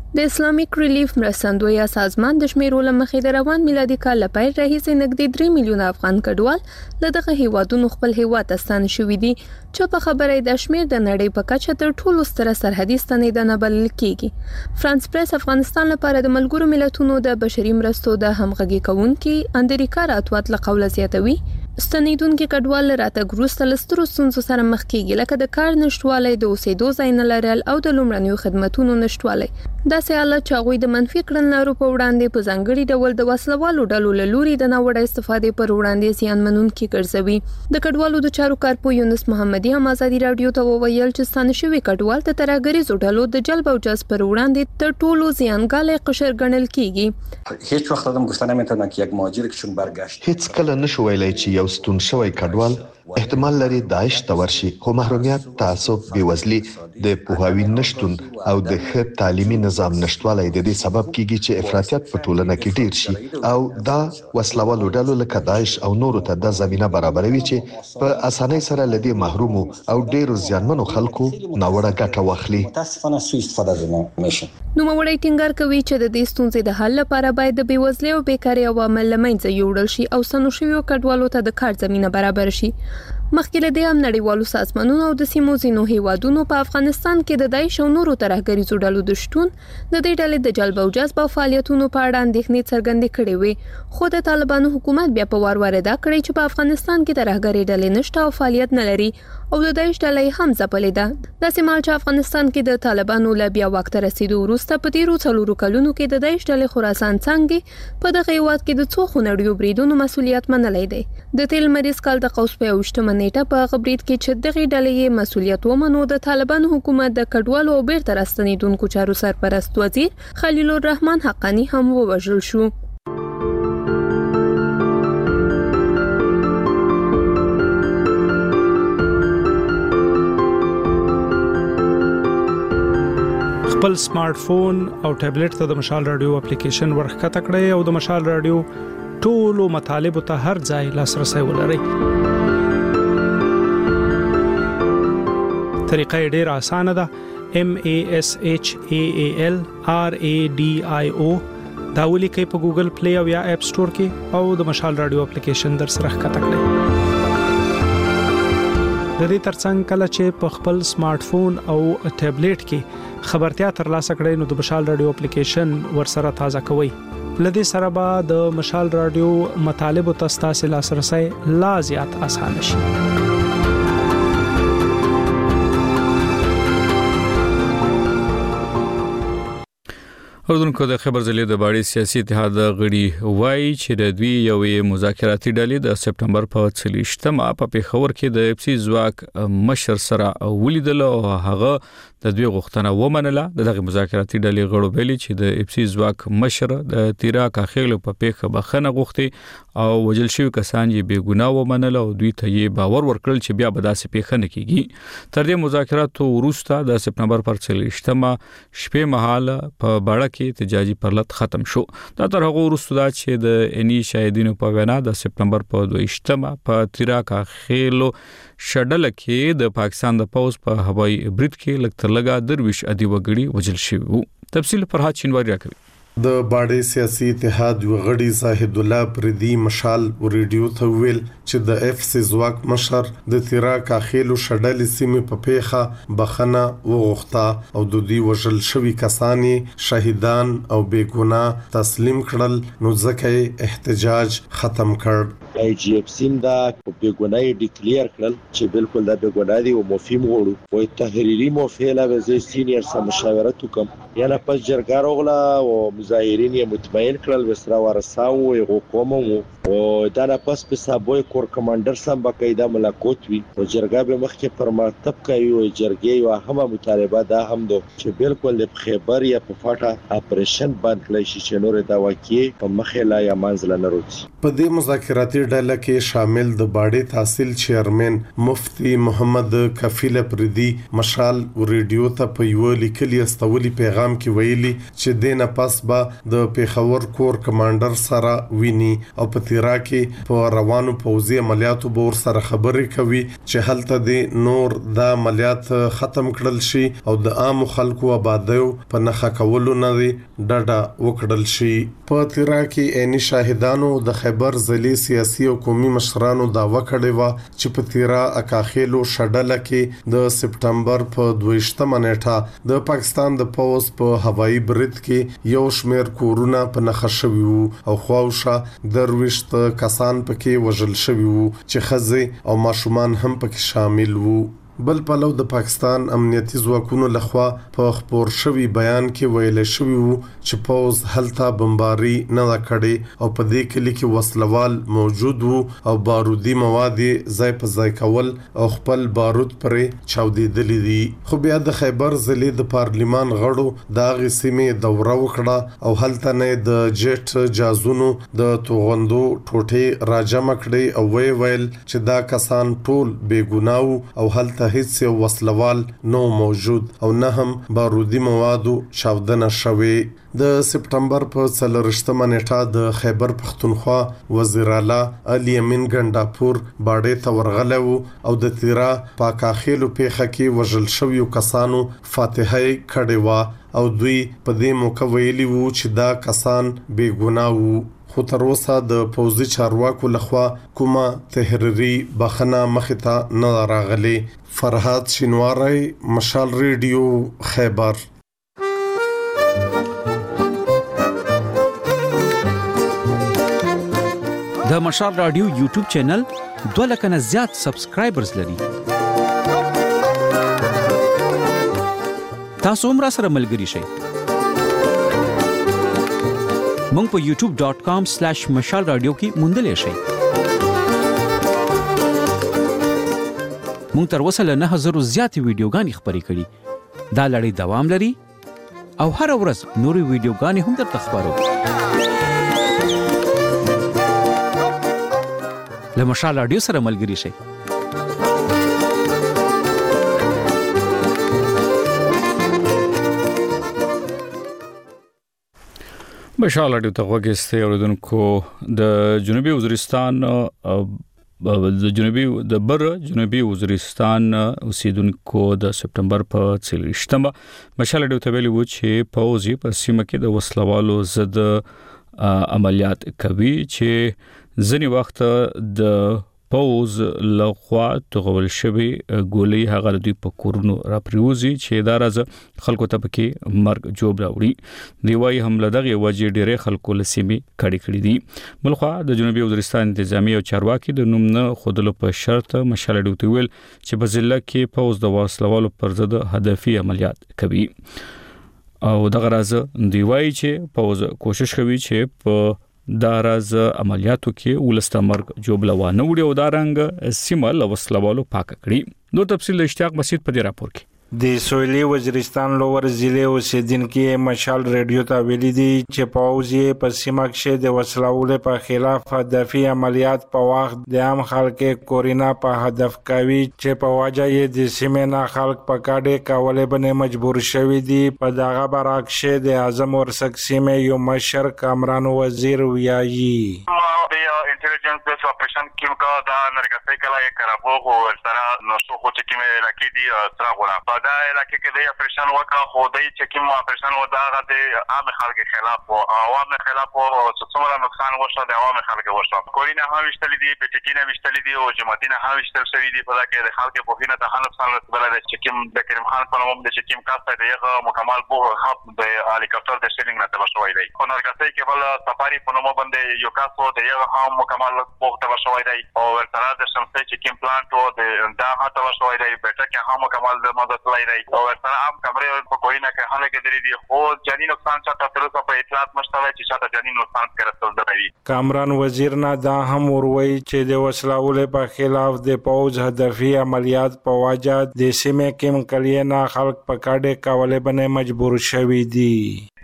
د اسلامیک ریلیف مرستندوی سازمان د شمیرولو مخې د روان میلادي کال لپاره راهیسې نږدې 3 میلیونه افغان کډوال له دغه هیوادونو خپل هیواد ته ستانه شوي دي چې په خبره د شمیر د نړۍ په کچه تر ټولو ستره سرحدي ستنېدنه بلل کیږي. فرانس پریس افغانستان لپاره د ملګرو ملتونو د بشري مرستو د همغږي کوونکي اندریکا راتوات له قوله زیاتوي ستنېدونکو کډوال راتګ وروسته له سترو ستونزو سره مخ کیږي لکه د کار نشټوالی د اوسېدو ځای نه لرل او د لومړنیو خدماتونو نشټوالی. داسې حالت چې هغوی د منفي کړنلارو په وړاندې په ځانګړي ډول د وسلوالو ډلو له لوري د ناوړه استفادې پر وړاندې زیانمنونکي ګرځوي. د کډوالو د چارو کارپو یونس محمدي هم ازادي رادیو ته وویل چې ستانه شوي کډوال د ترهګریزو ډلو د جلب او جذب پر وړاندې تر ټولو زیانګالی قشر ګڼل کیږي. هیڅ وخت هم گفتن نمیتونن که یک مهاجر که چون برگشت هیڅ کله نشو ویلای چې یو ستون شوی کډوال احتمال لري داعش ته ورشي، خو محرومیت، تعصب، بیوزلي، د پوهاوي نشټون او د ښه تعلیمي نظام نشټوالی د دې سبب کیږي چې افراطیت په ټولنه کې ډیر شي او دا وسلوالو ډلو لکه داعش او نورو ته د زمينه برابروي چې په اسانۍ سره لدی محروم او ډیرو زیانمنو خلکو ناوړه ګټه واخلي. نو موړی ټینګار کوي چې د دې ستونزې د حل لپاره باید د بیوزلۍ او بیکارۍ عوامل له منځه یوړل شي او سنوشوي کډوالو ته د کار زمينه برابر شي. مخکې له دې هم نړیوالو سازمانونو او د سیمو ځینو هیوادونو په افغانستان کې د داعش او نورو ترهګریزو ډلو د شتون د دې ډلې د جلب او جذب او فعالیتونو په اړه اندېښنې څرګندې کړې وې، خو د طالبانو حکومت بیا په وار وار ادا کړی چې په افغانستان کې ترهګري ډلې نشته او فعالیت نه لري او د داعش ډلې هم ځپلې ده. داسې مهال چې افغانستان کې د طالبانو له بیا واک ته رسیدو وروسته په تیرو 4 کلونو کې د داعش ډلې خراسان څنګه په دغه هیواد کې د څو خونړیو بریدونو مسولیت منلی دی. د تیل مریض کال د قوس په 28 نیټه په خبرید کې چې دغه ډلې مسولیت ومنو د طالبانو حکومت د کډوالو او بیرته راستنېدونکو چارو سرپرست وزیر خلیل الرحمن حقانی هم ووژل شو. خپل سمارټ فون او ټابلیټ ته د مشال رادیو اپلیکیشن ورخکته کړئ او د مشال رادیو ټولو مطالب ته هر ځای لاسرسي ولرئ. طریقه ډیره اسانه ده. MASHAAL RADIO دا ولیکئ په ګوګل پلی او یا اپ سٹور کې او د مشال رادیو اپلیکیشن در سره ښکته کړئ. د دې ترڅنګ کله چې په خپل سمارټ فون او ټابلیټ کې خبرتیا ترلاسه کړئ نو د مشال رادیو اپلیکیشن ورسره تازه کوئ. لدې سره به د مشال رادیو مطالب او تاسو لاسرسي لا زیات اسانه شي. اردوونکو د خبر ضلع د باړې سیاسي اتحاد غړي وایي چې د دوی یوې مذاکراتي ډلې د سپټمبر په 28مه په پیښور کې د اپسی ځواک مشر سره ولیدل او هغه د دوی غوښتنه ومنله. دغه مذاکراتي ډلې غړو ویلي چې د اپسی ځواک مشر د تیرا کاخېلو په پیښه بخنه غوښتي او وجل شوی کسان یې بې ګناه ومنله او دوی ته یې باور ورکړل چې بیا به داسې پیښه نه کیږي. تر دې مذاکراتو وروسته د سپټمبر پر 28مه شپې مهاله په باړه کې تجاجي پرلط ختم شو. دا تر هغه وروسته دا چې د اني شاهدینو په وینا د سپټمبر په 28مه په تیرا کاخېلو شډل کې د پاکستان د پوز په هوایي برید کې لګا درویش ادي وګړي وجل شوی. تفصیل فرحات شینواری راکوي. د باړې سیاسي اتحاد وغړي زاهد الله پردي مشال ریډیو ته ویل چې د اف سي ځواک مشر د تیرا کاخېلو شډل سیمې په پیښه بخنه وغوښته او د دوی وژل شوی کسانی شهیدان او بې ګناه تسلیم کړل نو ځکه احتجاج ختم کړ. آی جی اف سیم دا بې ګناه ډیکلیئر کړل چې بالکل دا بې ګناه دي او مفهوم وړو وای تحریری موفیلا وزې سینیئر سم مشاورت وکم یعنی پس جرګار اوغلا او مظاهرین یې مطمئن کړل وسرا ورساو یو قوم او دا نه پس په سابوي کور کمانډر سم باقاعده ملاقات وی او جرګا به مخکې پر مرتب کوي او جرګې یو هم مطالبه دا هم دو چې بالکل د خیبر یا په فاټا اپریشن باندې کړی شي چې نور دا واقعي په مخه لا یا منځل نه روځي. په دې مذاکراتي ډله کې شامل د باړې تحصیل چیرمن مفتی محمد کفیل پردي مشال ریډیو ته په یو لیکلي استولي پیغام کې ویلي چې دینه پس به د پیښور کور کمانډر سره ویني او په تیرا کې په روانو پوځي عملیاتو بور سره خبرې کوي چې هلته د نور د عملیات ختم کړل شي او د عام خلکو آبادیو په نخښه کولو نه ډډه وکړل شي. په تیرا کې عیني شاهدانو د خیبر ضلعي سیاسي او قومي مشرانو دعوه کړې و چې په تیرا اکاخیلو شډله کې د سپټمبر په 22مه نیټه د پاکستان د پوز په هوایي برید کې یو شمېر کورونه په نخښه شوي وو او خواوشا درويشت کسان پکې وژل شوي وو چې ښځې او ماشومان هم پکې شامل وو. بل پلو د پاکستان امنیتي ځواکونو لخوا په خبر شوی بیان کې ویل شوی وو چې پوز هلته بمباري نه کړي او په دې کلی کې وسلوال موجود وو او بارودي مواد ځای په ځای کول او خپل بارود پرې چاودېدلې دي. خو بیا د خیبر ضلع د پارلیمان غړو د غسیمې دوره وکړه او هلته نه د جټ جازونو د توغندو ټوټې راجمع کړي او ویل چې دا کسان ټول بے ګناه او هلته هیڅ وسلوال نو موجود او نه هم بارودي موادو چاودنه شوی. د سپټمبر په 4مه نیټه د خیبر پختونخوا وزیر اعلی علي امین ګنداپور باډې ته ورغلی وو او د تیرا پاکاخیلو پیښه کې وژل شویو کسانو فاتحه کړې وه او دوی په دې موقع ویلي وو چې دا کسان بے ګناه وو. خو تر اوسه د پوځي چارواکو لخوا کومه تحریري بخنه مخته نه راغلي. فرهاد شینواری، مشال ریډیو، خیبر. د مشال رادیو یوټیوب چینل 2 لک نه زیات سبسکرایبرز لري. تاسو هم را سره ملګري شئ. مونږ په youtube.com/مشال رادیو کې موندلې شئ. مونږ تر اوسه له 9000 زیاتې ویډیوګانې خپرې کړې. دا لړۍ دوام لري او هر ورځ نورې ویډیوګانې هم درته خپرو. له مشال رادیو سره ملګري شئ. مشال رادیو ته وګورئ اوریدونکو د جنوبي وزیرستان جنوبي وزیرستان اوسیدونکو د سپټمبر په 30مه مشال رادیو ته ویلي وو چې پوځي په سیمه کې د وسلوالو ضد عملیات کوي چې ځینی وخت د پوز لخوا توغول شوی ګولۍ هغه دوی په کورونو را پریوزي چې دا راز خلکو ته پکې مرګ جوړ راوړي. دی وايي حمله دغه وجه ډېر خلکو لسیمي کړي دي. بلخوا د جنوبي وزیرستان انتظامی او چارواکي د نوم نه خودلو په شرط مشال ډوټ ویل چې په ضلع کې پوز د وسلوالو پر ضد هدفي عملیات کوي او دغه راز دی وايي چې پوز کوشش کوي چې په دا راز عملیاتو کې ولستمرګ جوړلوانه وړي او دا رنګ سیمه لوسلوالو پاک کړي. نو تفصیل اشتیاق مسجد په دې راپور کې د سویلي وزیرستان لوور ضلع اوسیدونکو مشال ریډیو ته ویلي دي چې پوځي په سیمه کې د وسلوالو په خلاف هدفي عملیات په وخت د عام خلکو کورینا په هدف کوي چې په وجه یې د سیمې نه خلک په کاډه کولې باندې مجبور شوي دي. په دغه برعکس د اعظم ورسک سیمې یو مشر کامران وزیر ویایي انټيليجنس بیس اپریشن کیم کا دا نرګسې کلا یې کرابو او سره نو څو خو چې کیمه علاقې دي سره غواړم په دا علاقې کې د اپریشن وکړه خو دای چې کیم اپریشن و دا د عام خلکو خلاف او عوام خلاف او څومره نقصان وشو د عوام خلکو وشو. کورینا ها وشتل دي پټکینه وشتل دي او جماعتینه ها وشتل شوی دي په دا کې د خلکو په فینه ته نقصان رسول د چې کیم د کریم خان په نوم د چې کیم کاسته دغه مکمل بو خط د هلیکاپټر د سیلینګ نه تبشوي دی. په نرګسې کې بل سفاری په نوم باندې یو کاسو دغه هم مکمل بوخته بشوي دی او ورته د شمسي چې کیم پلانټ او د دا هاته بشوي دی بیٹه کې هم مکمل د مدد لای دی او ورته هم کمرې په کوینه کې هله کې درې دی خو جنین نقصان چاته تر اوسه په اطلاعات مشتله چې چاته جنین نقصان کړل دی. کامران وزیر نه دا هم وروي چې د وسلوالو په خلاف د پوز هدفي عملیات په وجه د سیمې کې مکلیه نه خلک په کاډه کولې باندې مجبور شوي دي.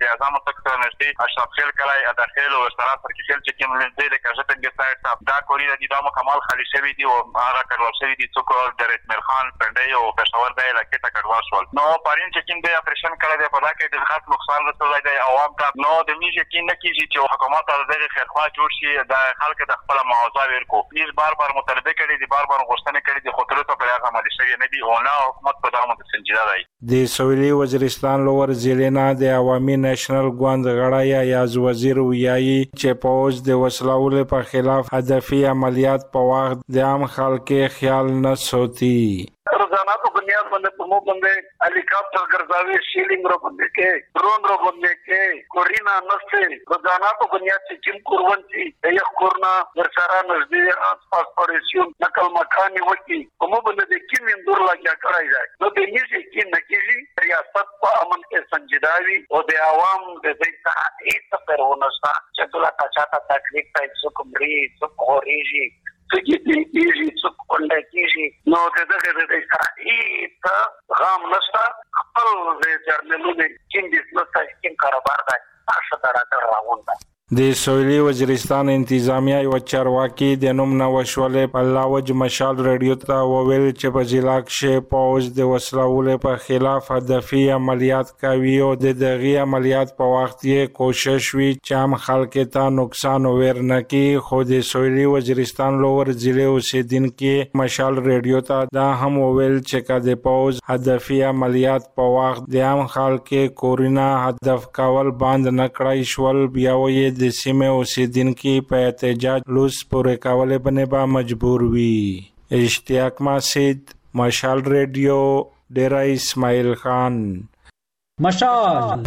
قائد اعظم سکتور نشته اشرف خیل کلای ادخل او سراسر کې خل چې کوم لږه د کاژه تنګ سایت صاحب دا کوری د دامو کمال خالي شوی دی او هغه کډوال شوی دی څوک د رسمل خان پندای او پېښور د علاقې ته کډوال شول نو پارین چې کوم د اپریشن کړی دی په دا کې د خاص نقصان رسولای دی عوام ته نو د میږي کې نه کیږي چې حکومت د خیرخوا جوړ شي د خلک د خپل معاوضه ورکو پلیز بار مطالبه کړي دي بار غوښتنه کړي دي خو تر اوسه په هغه عملي شوی نه دي او نه حکومت په دا متسنجیده دی د سویلي وزیرستان لور ضلع د عوامي نېشنل ګوند غړی یاز وزیر ویایي چې پوز د وسلو په خلاف هدفي عملیات په وخت د عام خلکو خیال نه ساتي रोजाना तो बुनियाद बंदे तुमो बंदे हेलीकॉप्टर गरजावे शीलिंग रो बंदे के ड्रोन रो बंदे के कोरिना नस्ते रोजाना तो बुनियाद से जिम कुरवंती ये कोरना वर्षारा नजदीक आसपास परेशियन नकल मकानी वकी तुमो बंदे de किन इंदुर ला क्या कराई जाए तो देनी से कि नकीली रियासत पर अमन के संजीदावी और दे आवाम दे देखता एक पर होना सा चतुला का चाहता तकलीफ का सुकमरी सुख हो रही کیږي څوک کنده کیږي نو دغه د سره غام نشته خپل د جرنلونو چې د نسته کوم کاروبار دی تاسو ته راغونډه د سویلي وزیرستان انتظامیه یو چارواکي د نوم نوښولې په لاوج مشال رادیو ته وویل چې په ضلع کې پوز د وسلو په خلاف هدفي عملیات کوي او د دغه عملیات په وخت یې کوشش وی چې عام خلکو ته نقصان ورنکړي خو د سویلي وزیرستان لور ضلع اوسیدونکو مشال رادیو ته دا هم وویل چې کله پوز هدفي عملیات په وخت د عام خلکو کورینا هدف کول باندې نکړای شول بیا وې د سیمه اوسیدونکو په احتجاج لوس پورې کولې باندې با مجبور وي اشتیاق ماسید مشال ریډیو ډیرا اسماعیل خان مشال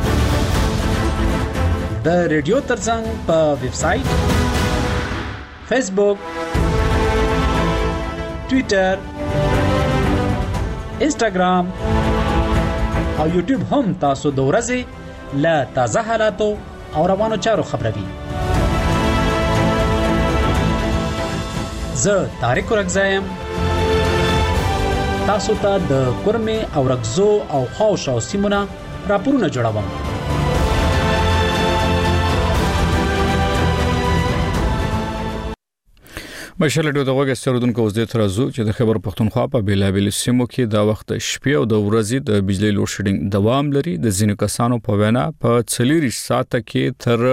د ریډیو ترڅنګ په ویب سټ فیسبوک ټوئیټر انسټاګرام او یوټیوب هم تاسو د ورځې لا تازه حالاتو او روانو چارو خبروي زه طارق رغزایم تاسو ته د کورمه او رغزو او خاوش او سیمونه راپورونه جوړوم مشال ډو دغه سترودونکو اوس د ترازو چې د خبر پښتونخوا په بیلابل سیمو کې دا وخت شپې او د ورځې د بجلی لوډ شیډینګ دوام لري د ځینو کسانو په وینا په 40 ساعته کې تر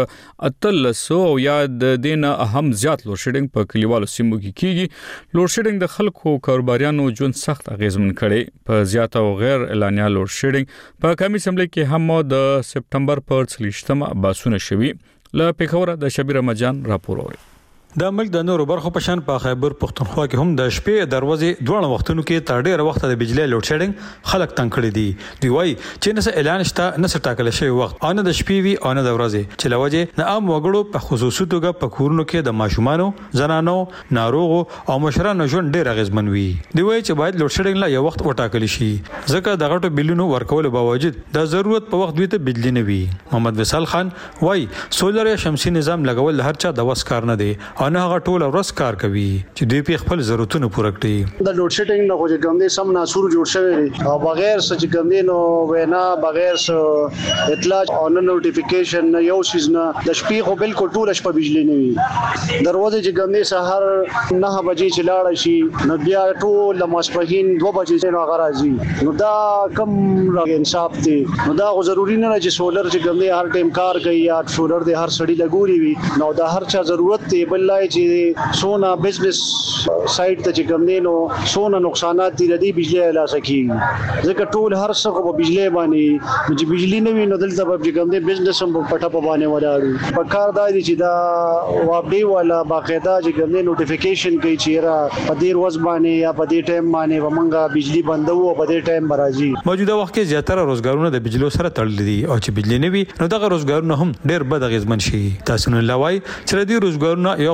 1300 او یا د دینه اهم زیات لوډ شیډینګ په کلیوالو سیمو کې کیږي لوډ شیډینګ د خلکو کاروباریانو ژوند سخت اغیزمن کړي په زیات او غیر اعلانیا لوډ شیډینګ په کمی سملې کې هم د سپتمبر پر 30مه باسونه شوي ل پیښور د شبیر مجان راپور وایي د ملک د نورو برخو په شان په خیبر پښتونخوا کې هم د شپې دروازې دوه وختونو کې تر ډېر وخت د بجلی لوډ شیډینګ خلک تنګ کړي دي دی وای چې نه اعلان شته نه ټاکل شوی وخت ان د شپې وی ان د ورځې چې لوجه نه عام وګړو په خصوصي توګه په کورونو کې د ماشومانو زنانو ناروغو او مشرانو ژوند ډېر اغیزمن وي دی وای چې باید لوډ شیډینګ لا یو وخت وټاکل شي ځکه د غټو بلونو ورکول باوجود د ضرورت په وخت دوی ته بجلی نه وي محمد وصال خان وای سولر یا شمسي نظام لګول هر چا د وس کار نه دی ان هغه ټول ورس کار کوي چې دوی په خپل ضرورتونو پوره کړي د لوډ شیډینګ نه کوجه ګم دي سم ناسور جوړ شوی او بغیر څه ګم دي نو وینا بغیر څه اطلاع او نوټیفیکیشن یو شیز نه د شپې خو بالکل ټول شپه بجلی نه وي دروازه چې ګم دي سحر 9 بجې چې لاړ شي نو بیا ټول لمسپهین 2 بجې نه غراځي نو دا کم انصاف دی نو دا ضروری نه چې سولر چې ګم دي هر ټیم کار کوي یا سولر دی هر سړی لګوري وي نو دا هر چا ضرورت دی بلای چې سونا بزنس سایت ته چې کوم دي نو سونا نقصانات دي د بجلی لا سکی ځکه ټول هر څه په بجلی باندې چې بجلی نه وي نو دلته په کوم دي بزنس هم پټه په باندې ولاړو په کار دی چې دا وابډي والا باقاعده چې کوم دي نوټیفیکیشن کوي چې را په دې ورځ باندې یا په دې ټایم باندې ومنګه بجلی بندو او په دې ټایم برازي موجوده وخت کې زیاتره روزګارونه د بجلی سره تړل دي او چې بجلی نه وي نو دغه روزګارونه هم ډېر بد اغیزمن شي تاسو نه لوي چې د روزګارونه یو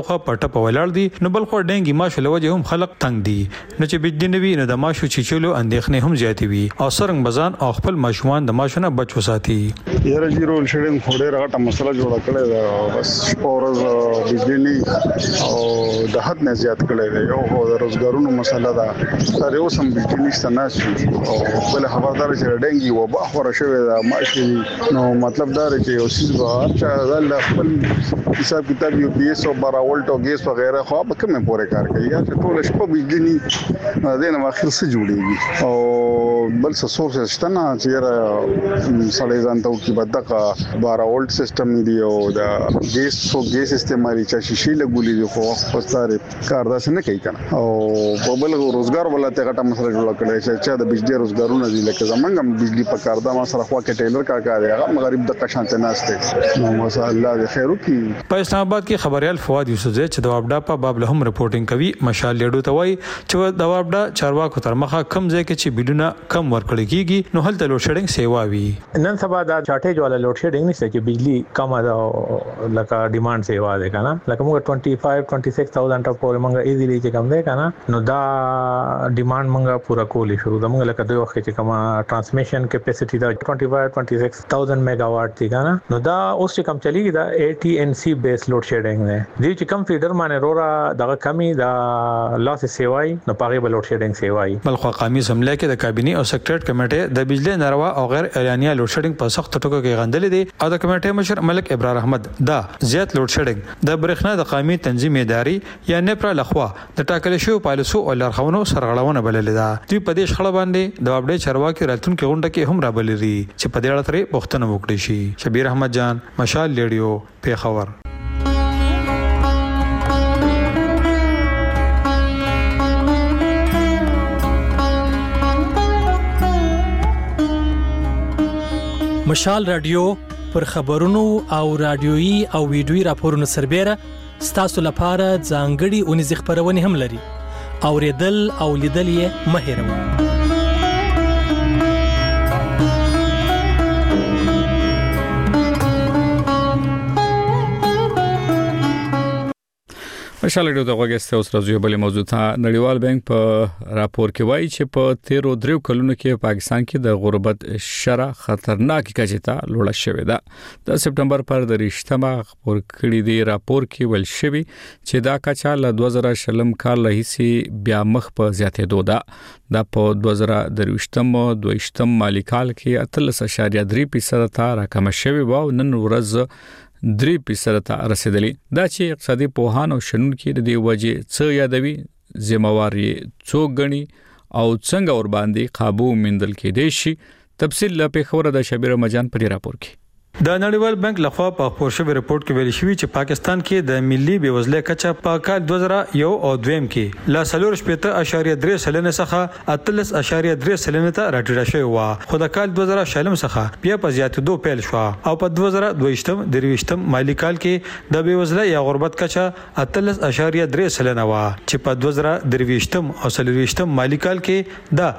خوا پټه په ولاړ دي نو بل خوا ډنګي ماشو لوجه هم خلق تنگ دي نو چې بجلی نوي نو د ماشو چیچلو اندېښنې هم زیاتې وي او سرنګ بزان او خپل ماشومان د ماشو نه بچ وساتي. یاره جیرو شډن خوري راټه مسله جوړه کړې ده بس پورز بجلی نه او د حد نه زیات کړې ده یو خو د روزګارونو مسله ده تر یو سم بجلی نشته ناشي او بل خبردار چې ډنګي وبا خور شوی ده ماشي نو مطلب دا چې یو سیس به چې د خپل حساب کتاب یو پی ایس او 12 ولټ او ګیس وغیرہ خو به کومه پوره کار کوي یا ټول شپه بجلی نه دنه اخر څه جوړیږي او بل څه سورس شته نه چې سړی ځانته کی بدقه 12 ولټ سیستم دی او دا ګیس استعمالي چې شي لګولې دی خو پستاره کار داس نه کوي کنه او په بل روزګار ولته غټه مسله جوړه کړې چې د بجلی روزګارونه دي لکه زمونږ بجلی په کار دا ما سره خوا کې ټیلر کا کار دی هغه غریب د قشانته ناشته نو مسا الله دې خیر وکړي. په اسلام آباد کې خبريال فواد یوسفزئی چې د وابډا په باب له هم رپورټینګ کوي مشال لیډو ته وایي چې د وابډا چارواکو تر مخه کم ځای کې چې بډونه کم ورکړل کیږي نو هلته لوډ شیډینګ سیوا وي نن سبا دا چارټیج والا لوډ شیډینګ نشته چې بجلی کم ده لکه ډیماند سیوا ده کنه لکه موږ 25-26,000 ټاپور موږ ایزیلی چې کم ده کنه نو دا ډیماند موږ پورا کولی شو دا موږ لکه دوه وخت چې کومه ټرانسمیشن کیپاسټی دا 25-26,000 میگاواټ دی کنه نو دا اوس چې کم چلیږي دا AT&C بیس لوډ شیډینګ دی چې کم فیډر باندې رورا دغه کمی دا لاس سیوای نو پاره بل لوډ شیډینګ سیوای. بلخو قومي سملای کې د کابینه او سیکریټریټ کمیټه د بجلی ناروا او غیر اعلانیه لوډ شیډینګ په سخت ټکو کې غندلې دي او د کمیټه مشر ملک ابرار احمد دا زیات لوډ شیډینګ د برېښنا د قومي تنظیم اداري یا نپرا لخوا د ټاکل شو پالیسو او لارښوونو سرغړونه بللې ده دوی په دې شخړه باندې د وابډې چارواکي راتلونکو غونډه کې هم رابلري چې په دې اړه ترې پوښتنه وکړي شي. شبیر احمد جان مشال لیډیو پیښور. مشال رادیو پر خبرونو او رادیويي او ویډیويي راپورونو سربېره ستاسو لپاره ځانګړي اونیز خبرونه هم لري اوریدل او لیدل یې مه هېروئ. مشال لیډیو ته وګورئ اوس راځو یو بل موضوع ته. نړیوال بانک په راپور کې وایي چې په 13 کلونو کې پاکستان کې د غربت شرح خطرناک کچې ته لوړه شوې ده. د سپټمبر پر د ریښتما خبر کړي دی راپور کې ول شوی چې دا کچا له 2020 کال راهیسې بیا مخ په زیاتېدو ده. دا په 2023 مالي کال کې 13.3% ته راکم شوی و او نن ورځ 3% ته رسیدلی. دا چې اقتصادي پوهان او شنونکو د دې وجه څه یادوي ذمہواری څوک غني او څنګه ور باندې قابو مندل کېدې شي. تفصیل لا په خبره د شبیر مجان پر راپور کې. د نړیوال بانک لخوا په خبر شوی رپورت کې ویل شوی چې پاکستان کې د ملي بیوزلۍ کچه په کال 2001 او 2 کې لا 4.3% څخه 13.3% ته راټیټه شوې و خو د کال 2020 څخه بیا په زیاتېدو پیل شو او په 2022 مالي کال کې د بیوزلۍ یا غربت کچه 13.3% و چې په 2023 او 2024 مالي کال کې دا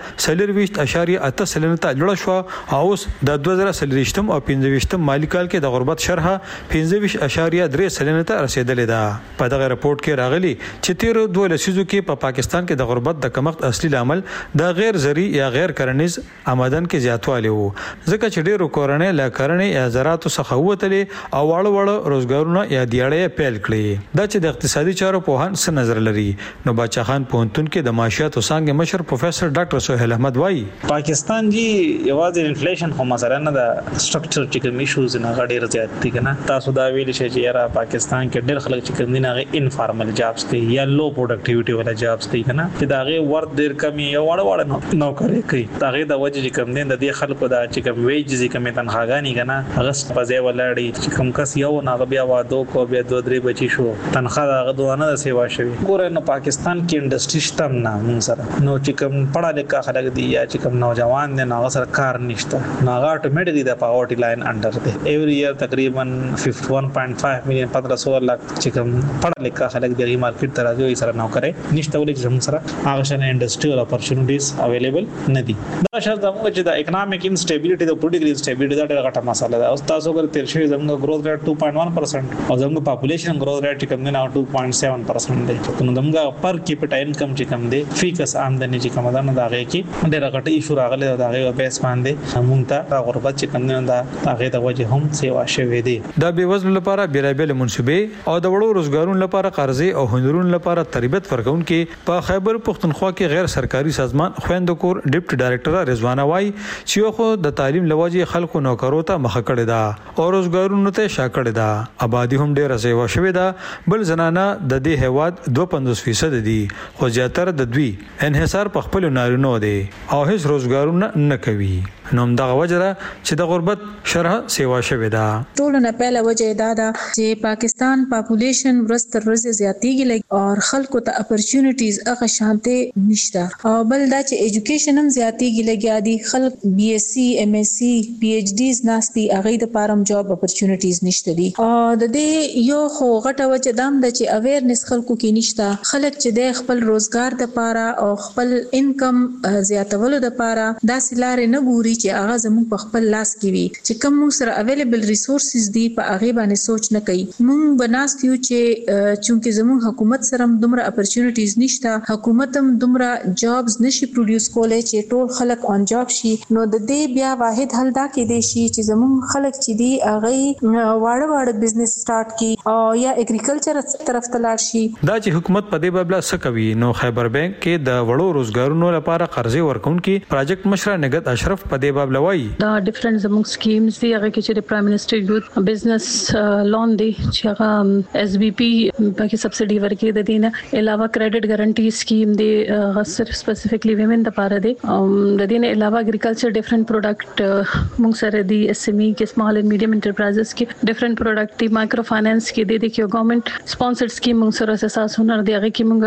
40.8% ته لوړ شو او اوس د 2023 او 2025 مالي کال کې د غربت شرح 15.3% ته رسیدلې ده. په دغه رپورت کې راغلي چې 13 لسیزو کې په پاکستان کې د غربت د کمښت اصلي عامل د غیر زرعي یا غیر کرنیز آمدن کې زیاتوالی وو ځکه چې ډېر کورنۍ لا کرنې یا زراعت څخه وتلې او واړه روزګارونه یا دیاړې پیل کړې. دا چې د اقتصادي چارو په هان څه نظر لري نو باچا خان پونتون کې د معاشيات او څنګه مشر پروفیسور ډاکټر سہیل احمد وایي پاکستان جی یوازې انفلیشن هم مثلا نه د سټرکچر چې کوم ایشوز نه غډیر زیات دي کنه. تاسو دا ویل شئ چې یاره پاکستان کې ډېر خلک چې کوم دي نه انفارمل جابز کوي یا لو پروډکټیویټي والا جابز کوي کنه چې دا غي ورته ډېر کمی یا وړ نوکری کوي. دا غي د وجه چې کوم دي د دې خلکو دا چې کوم ویجز کوم تنخواګانی کنه هغه په ځای ولاړی چې کوم کس یو نه بیا وادو کو بیا 2-3 بچی شو تنخواه هغه دوه نه سیوا شوی. ګوره نو پاکستان کې انډستری شته نه مون سره نو چې کوم پړه لیکه خلک دي یا چې کوم نوجوان دي نو سره کار نشته نو هغه اتوماتیکلی د پاورټی لاین انډر دی ایوری ایئر تقریبا 51.5 میلیون 1500 لک چې کوم پړه لیکه خلک د مارکیټ ته راځي سره نو کوي نشته ولې چې موږ سره هغه شنه انډستریال اپورچونټیز اویلیبل نه دي دا شرط موږ چې د اکونومیک انسټیبিলিټي د پولیټیکل انسټیبিলিټي دا ډېره غټه مسله ده او تاسو ګر تیر شوی زموږ گروث ریټ 2.1% او زموږ پاپولیشن گروث ریټ چې کوم نه 2.7% دی نو زموږ پر کیپټا انکم چې کوم دی فیکس آمدنی چې کوم ده نو دا غي کې ډېره غټه ایشو راغله دا غي بیس باندې موږ ته غربت چې کوم نه دا هغه د وجه هم سیوا شوی دی دا بیوزلو لپاره بیلابل منصوبې او د وړو روزګارونو لپاره قرضې او هنرونو لپاره تربیت ورکوونکې په خیبر پختونخوا کې غیر سرکاري سازمان خويندکور ډیپټي ډایریکټر رضوانه وای چې خو د تعلیم لوجه خلکو نوکرو ته مخ کړی دا او روزګارونو ته شا کړی دا آبادی هم ډیره سیوا شوی دا بل زنانه د دې هواد 52% دي خو زیاتره د دوی انحصار په خپل نارینو دي او هیڅ روزګارونه نه کوي نوم دغه وجره چې د غربت شرح سیوا شوی دا ټول نه پهله وجه دا ده چې پاکستان پاپولیشن ورستر ورځ زیاتیږي لګ او خلکو ته اپورچونټیز هغه شانته نشته او بل دا چې ایجوکیشن هم زیاتیږي لګیا دي خلک بي اس سي ام اس سي پی ایچ ډیز ناشتي هغه د پارم جاب اپورچونټیز نشته دي او د دې یو خو غټه وجه دام ده چې اویرنس خلکو کې نشته خلک چې د خپل روزګار د پاره او خپل انکم زیاتولو د پاره داسې لارې نه ګوري چې هغه زموږ په خپل لاس کې وي چې کوم موږ سره اویلیبل ریسورسز دي په هغه باندې سوچ نه کوي موږ بناست یو چې چونکه زموږ حکومت سره دومره اپورچونټیز نشته حکومت هم دومره جابز نشي پروډوس کولای چې ټول خلک اون جاب شي نو د دې بیا واحد حل دا کې دی چې زموږ خلک چې دی هغه واړه بزنس سٹارټ کی او یا اګریکلچر طرف ته لاړ شي دا چې حکومت په دې بابل څه کوي نو خیبر بانک کې د وړو روزګارونو لپاره قرضې ورکوونکي پروجیکټ مشر نګت اشرف په دې باب لوي دا ډیفرنٹ زموږ سکیمز دی هغه کې چې د پرایم منسٹر یوث بزنس لون دی چې هغه اس بي پی پکې سبسيډي ورکړي د دینه علاوه کریډټ ګارانټي سکیم دی صرف سپیسیفیکلی ویمن د پاره دی د دینه علاوه اګریکلچر ډیفرنٹ پروډکټ موږ سره دی اس ام ای کې سمال اینڈ میډیم انټرپرایزز کې ډیفرنٹ پروډکټ دی مایکرو فینانس کې دی کې ګورنمنت سپانسرډ سکیم موږ سره اساس هنر دی هغه کې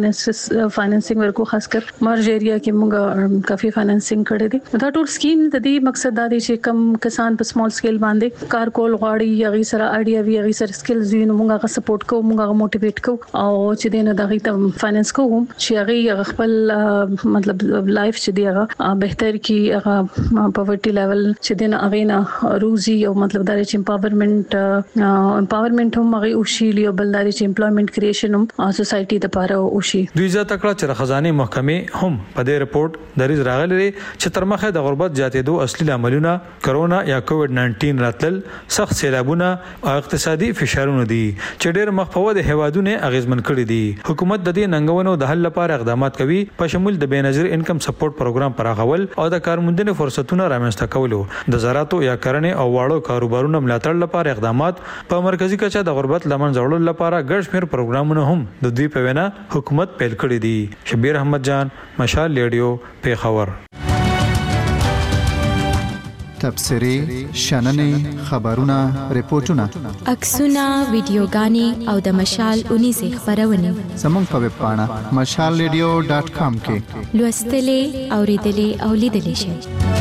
موږ فاینانسینګ ورکو خاص کر مرج ایریا کې موږ کافي فاینانسینګ کړی دی دا ټول سکیم د دې مقصد دا دی چې کم کسان په سمال سکیل باندې کار کول غواړي یا غي سره اړیا وی غي سره سکلز وي نو موږ هغه سپورټ کوو موږ هغه موټیویټ کوو او چې دینه دغه ته فاینانس کوو چې هغه خپل مطلب لایف چې دی هغه بهتر کی هغه پاورټي لیول چې دینه هغه نه روزي او مطلب دا چې امپاورمنت هم هغه او شی لیو بلداري چې امپلویمنت کریشن هم سوسايټي د پاره او شی دوی ځا تکړه چې خزانه محکمه هم په دې رپورت دریز راغلي چې تر مخه د غربت زیاتېدو اصلي عاملونه کرونا یا کووډ 19 راتل سخت سیلابونه او اقتصادي فشارونه دي چې ډېر مخفوض هوادونه اغیزمن کړي دي حکومت د دې ننګونو د حل لپاره اقدامات کوي په شمول د بینظیر انکم سپورټ پروګرام پراخول او د کارموندنې فرصتونه رامنځته کولو د زراعتو یا کرنې او واړو کاروبارونو ملاتړ لپاره اقدامات په مرکزی کچه د غربت لمن ځوړلو لپاره ګډ شمیر پروګرامونه هم د دوی په وینا حکومت پیل کړی دي شبیر احمد جان مشال ریډیو پیښور تبصرې شننې خبرونه ریپورتونه عکسونه ویډیوګانې او د مشال 19 خبرونه زموږ په ویب پاڼه mashalradio.com کې لوستلې اوریدلې او لیدلې شئ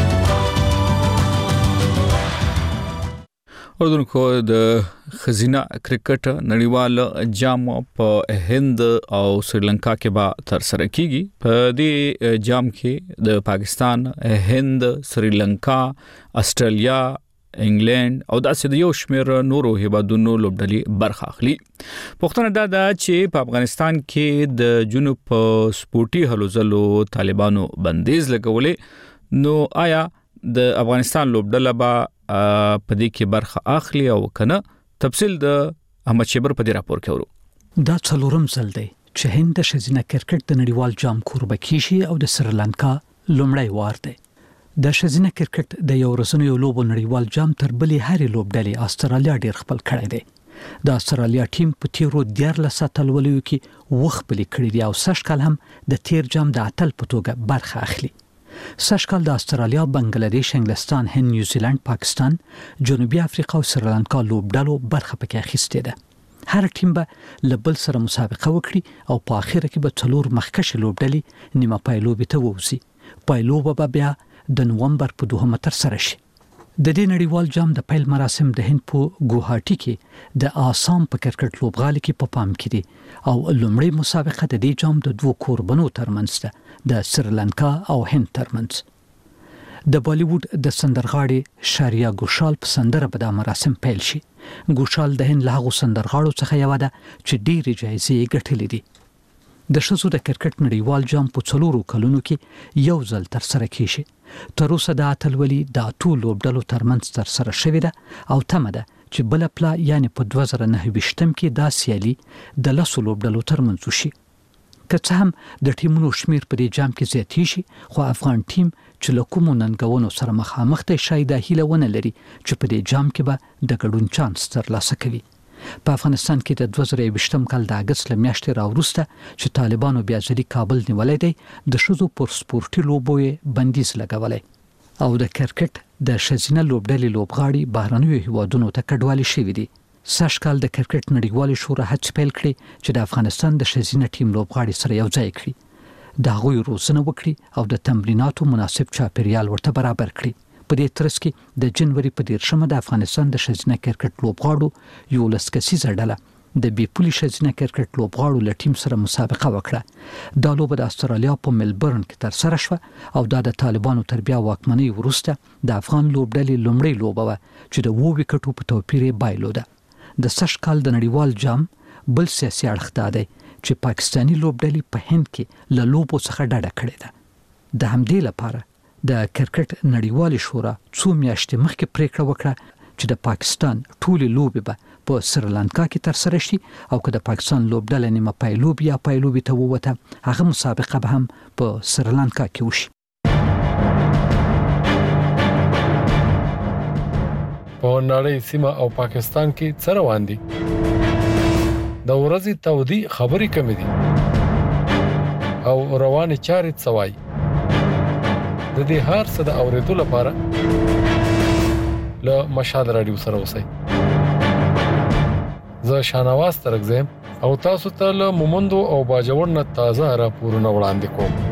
اردوونکو د خزینه کرکټ نړیوال جام په هند او سریلانکا کې به تر سره کیږي په دې جام کې د پاکستان هند سریلانکا استرالیا انګلند او داسې د یو شمېر نورو هیوادونو لوبډلې برخه اخلي پښتنه دا چې په افغانستان کې د جنوب سپورټي هلو ځلو طالبانو بندیز لګولې نو آیا د افغانستان لوبډله به په دې کې برخه اخلي او کنه تفصیل د احمد شیبر په دې راپور کې ورو دا څلورم ځل دی چې هند د ښځینه کرکټ د نړیوال جام کوربه کیږي او د سریلانکا لومړی وار دی د ښځینه کرکټ د یو ورځنیو لوبو نړیوال جام تر بلې هرې لوبډلې استرالیا ډیر خپل کړی دی د استرالیا ټیم په تیرو 14 اتلولیو کې وخپلې کړی دی او سږکال هم د تیر جام د اتل په توګه برخه اخلي سږکال د استرالیا، بنگلاديش، انګلستان، هند، نیوزیلند، پاکستان، جنوبي افریقا او سریلانکا لوبډلو برخه پکې اخیستې ده. هر ټیم به لبل سره مسابقه وکړي او په اخر کې به څلور مخکښ لوبډلې نیمه پای لوبې ته ووځي. پای لوبه به بیا د نومبر په 2 تر سره شي. د دې نړیوال جام د پیل مراسم د هند په ګوهاټي کې د آسام په کرکټ لوبغالي کې په پام کې دي او لومړی مسابقه د دې جام د دوه کوربنو ترمنځ ده د سریلانکا او هند ترمنځ. د بالیووډ د سندرغاړي شاریا ګوشال په سندره به د مراسم پیل شي. ګوشال د هند له هغو سندرغاړو څخه یو ده چې ډېرې جایزې ګټلې دي. د ښځو د کرکټ نړیوال جام په 4 کلونو کې یو ځل تر سره کیږي. تر اوسه د اتلولي د ټولو لوبډلو ترمنځ تر سره شوې ده او تمه ده چې بل پلا یعنی په 2029 کې دا سیالي د 10 لوبډلو ترمنځ وشي. که څه هم د ټیمونو شمیر په دې جام کې زیاتې شي خو افغان ټیم چې له کومو ننګونو سره مخامخ دی شاید هیله ونه لري چې په دې جام کې به د ګډون چانس ترلاسه کوي. په افغانستان کې د 2020 کال د اگست له میاشتې راوروسته چې طالبانو بیا ځلې کابل نیولای دی د ښځو پر سپورتي لوبو بندیز لګولای او د کرکټ د ښځینه لوبډلې لوبغاړي بهرنیو هیوادونو ته کډوالي شوي دي. سږ کال د کرکټ نړیوالې شورا هڅې پیل کړې چې د افغانستان د ښځینه ټیم لوبغاړي سره یو ځای کړي، د هغوی روزنه وکړي او د تمریناتو مناسب چاپیریال ورته برابر کړي. په دې ترڅ کې د جنوري په 13 د افغانستان د ښځینه کرکټ لوبغاړو یو لسکسیزه ډله د بیپولي ښځینه کرکټ لوبغاړو له ټیم سره مسابقه وکړه. دا لوبه د استرالیا په ملبورن کې ترسره شوه او دا د طالبانو تر بیا واکمنۍ وروسته د افغان لوبډلې لومړۍ لوبه وه چې د 2 وکټو په توپیر یې بایلوده. د سږ کال د نړیوال جام بل سیاسي اړخ دا دی چې پاکستاني لوبډلې په هند کې له لوبو څخه ډډه کړې ده. د همدې لپاره د کرکټ نړیوالې شورا 2 میاشتې مخکې پریکړه وکړه چې د پاکستان ټولې لوبې به په سریلانکا کې ترسره شي او که د پاکستان لوبډله نیمه پایلوب یا پایلوبې ته ووته هغه مسابقه به هم په سریلانکا کې وشي. په نړۍ سیمه او پاکستان کې څه روان دي؟ د ورځې تودي خبرې کمې دي او روانې چارې څه وایي؟ د دې هر څه د اورېدو لپاره له مشال رادیو سره اوسئ. زه شانواز ترکزم او تاسو ته له مومندو او باجوړ نه تازه راپورونه وړاندې کوم.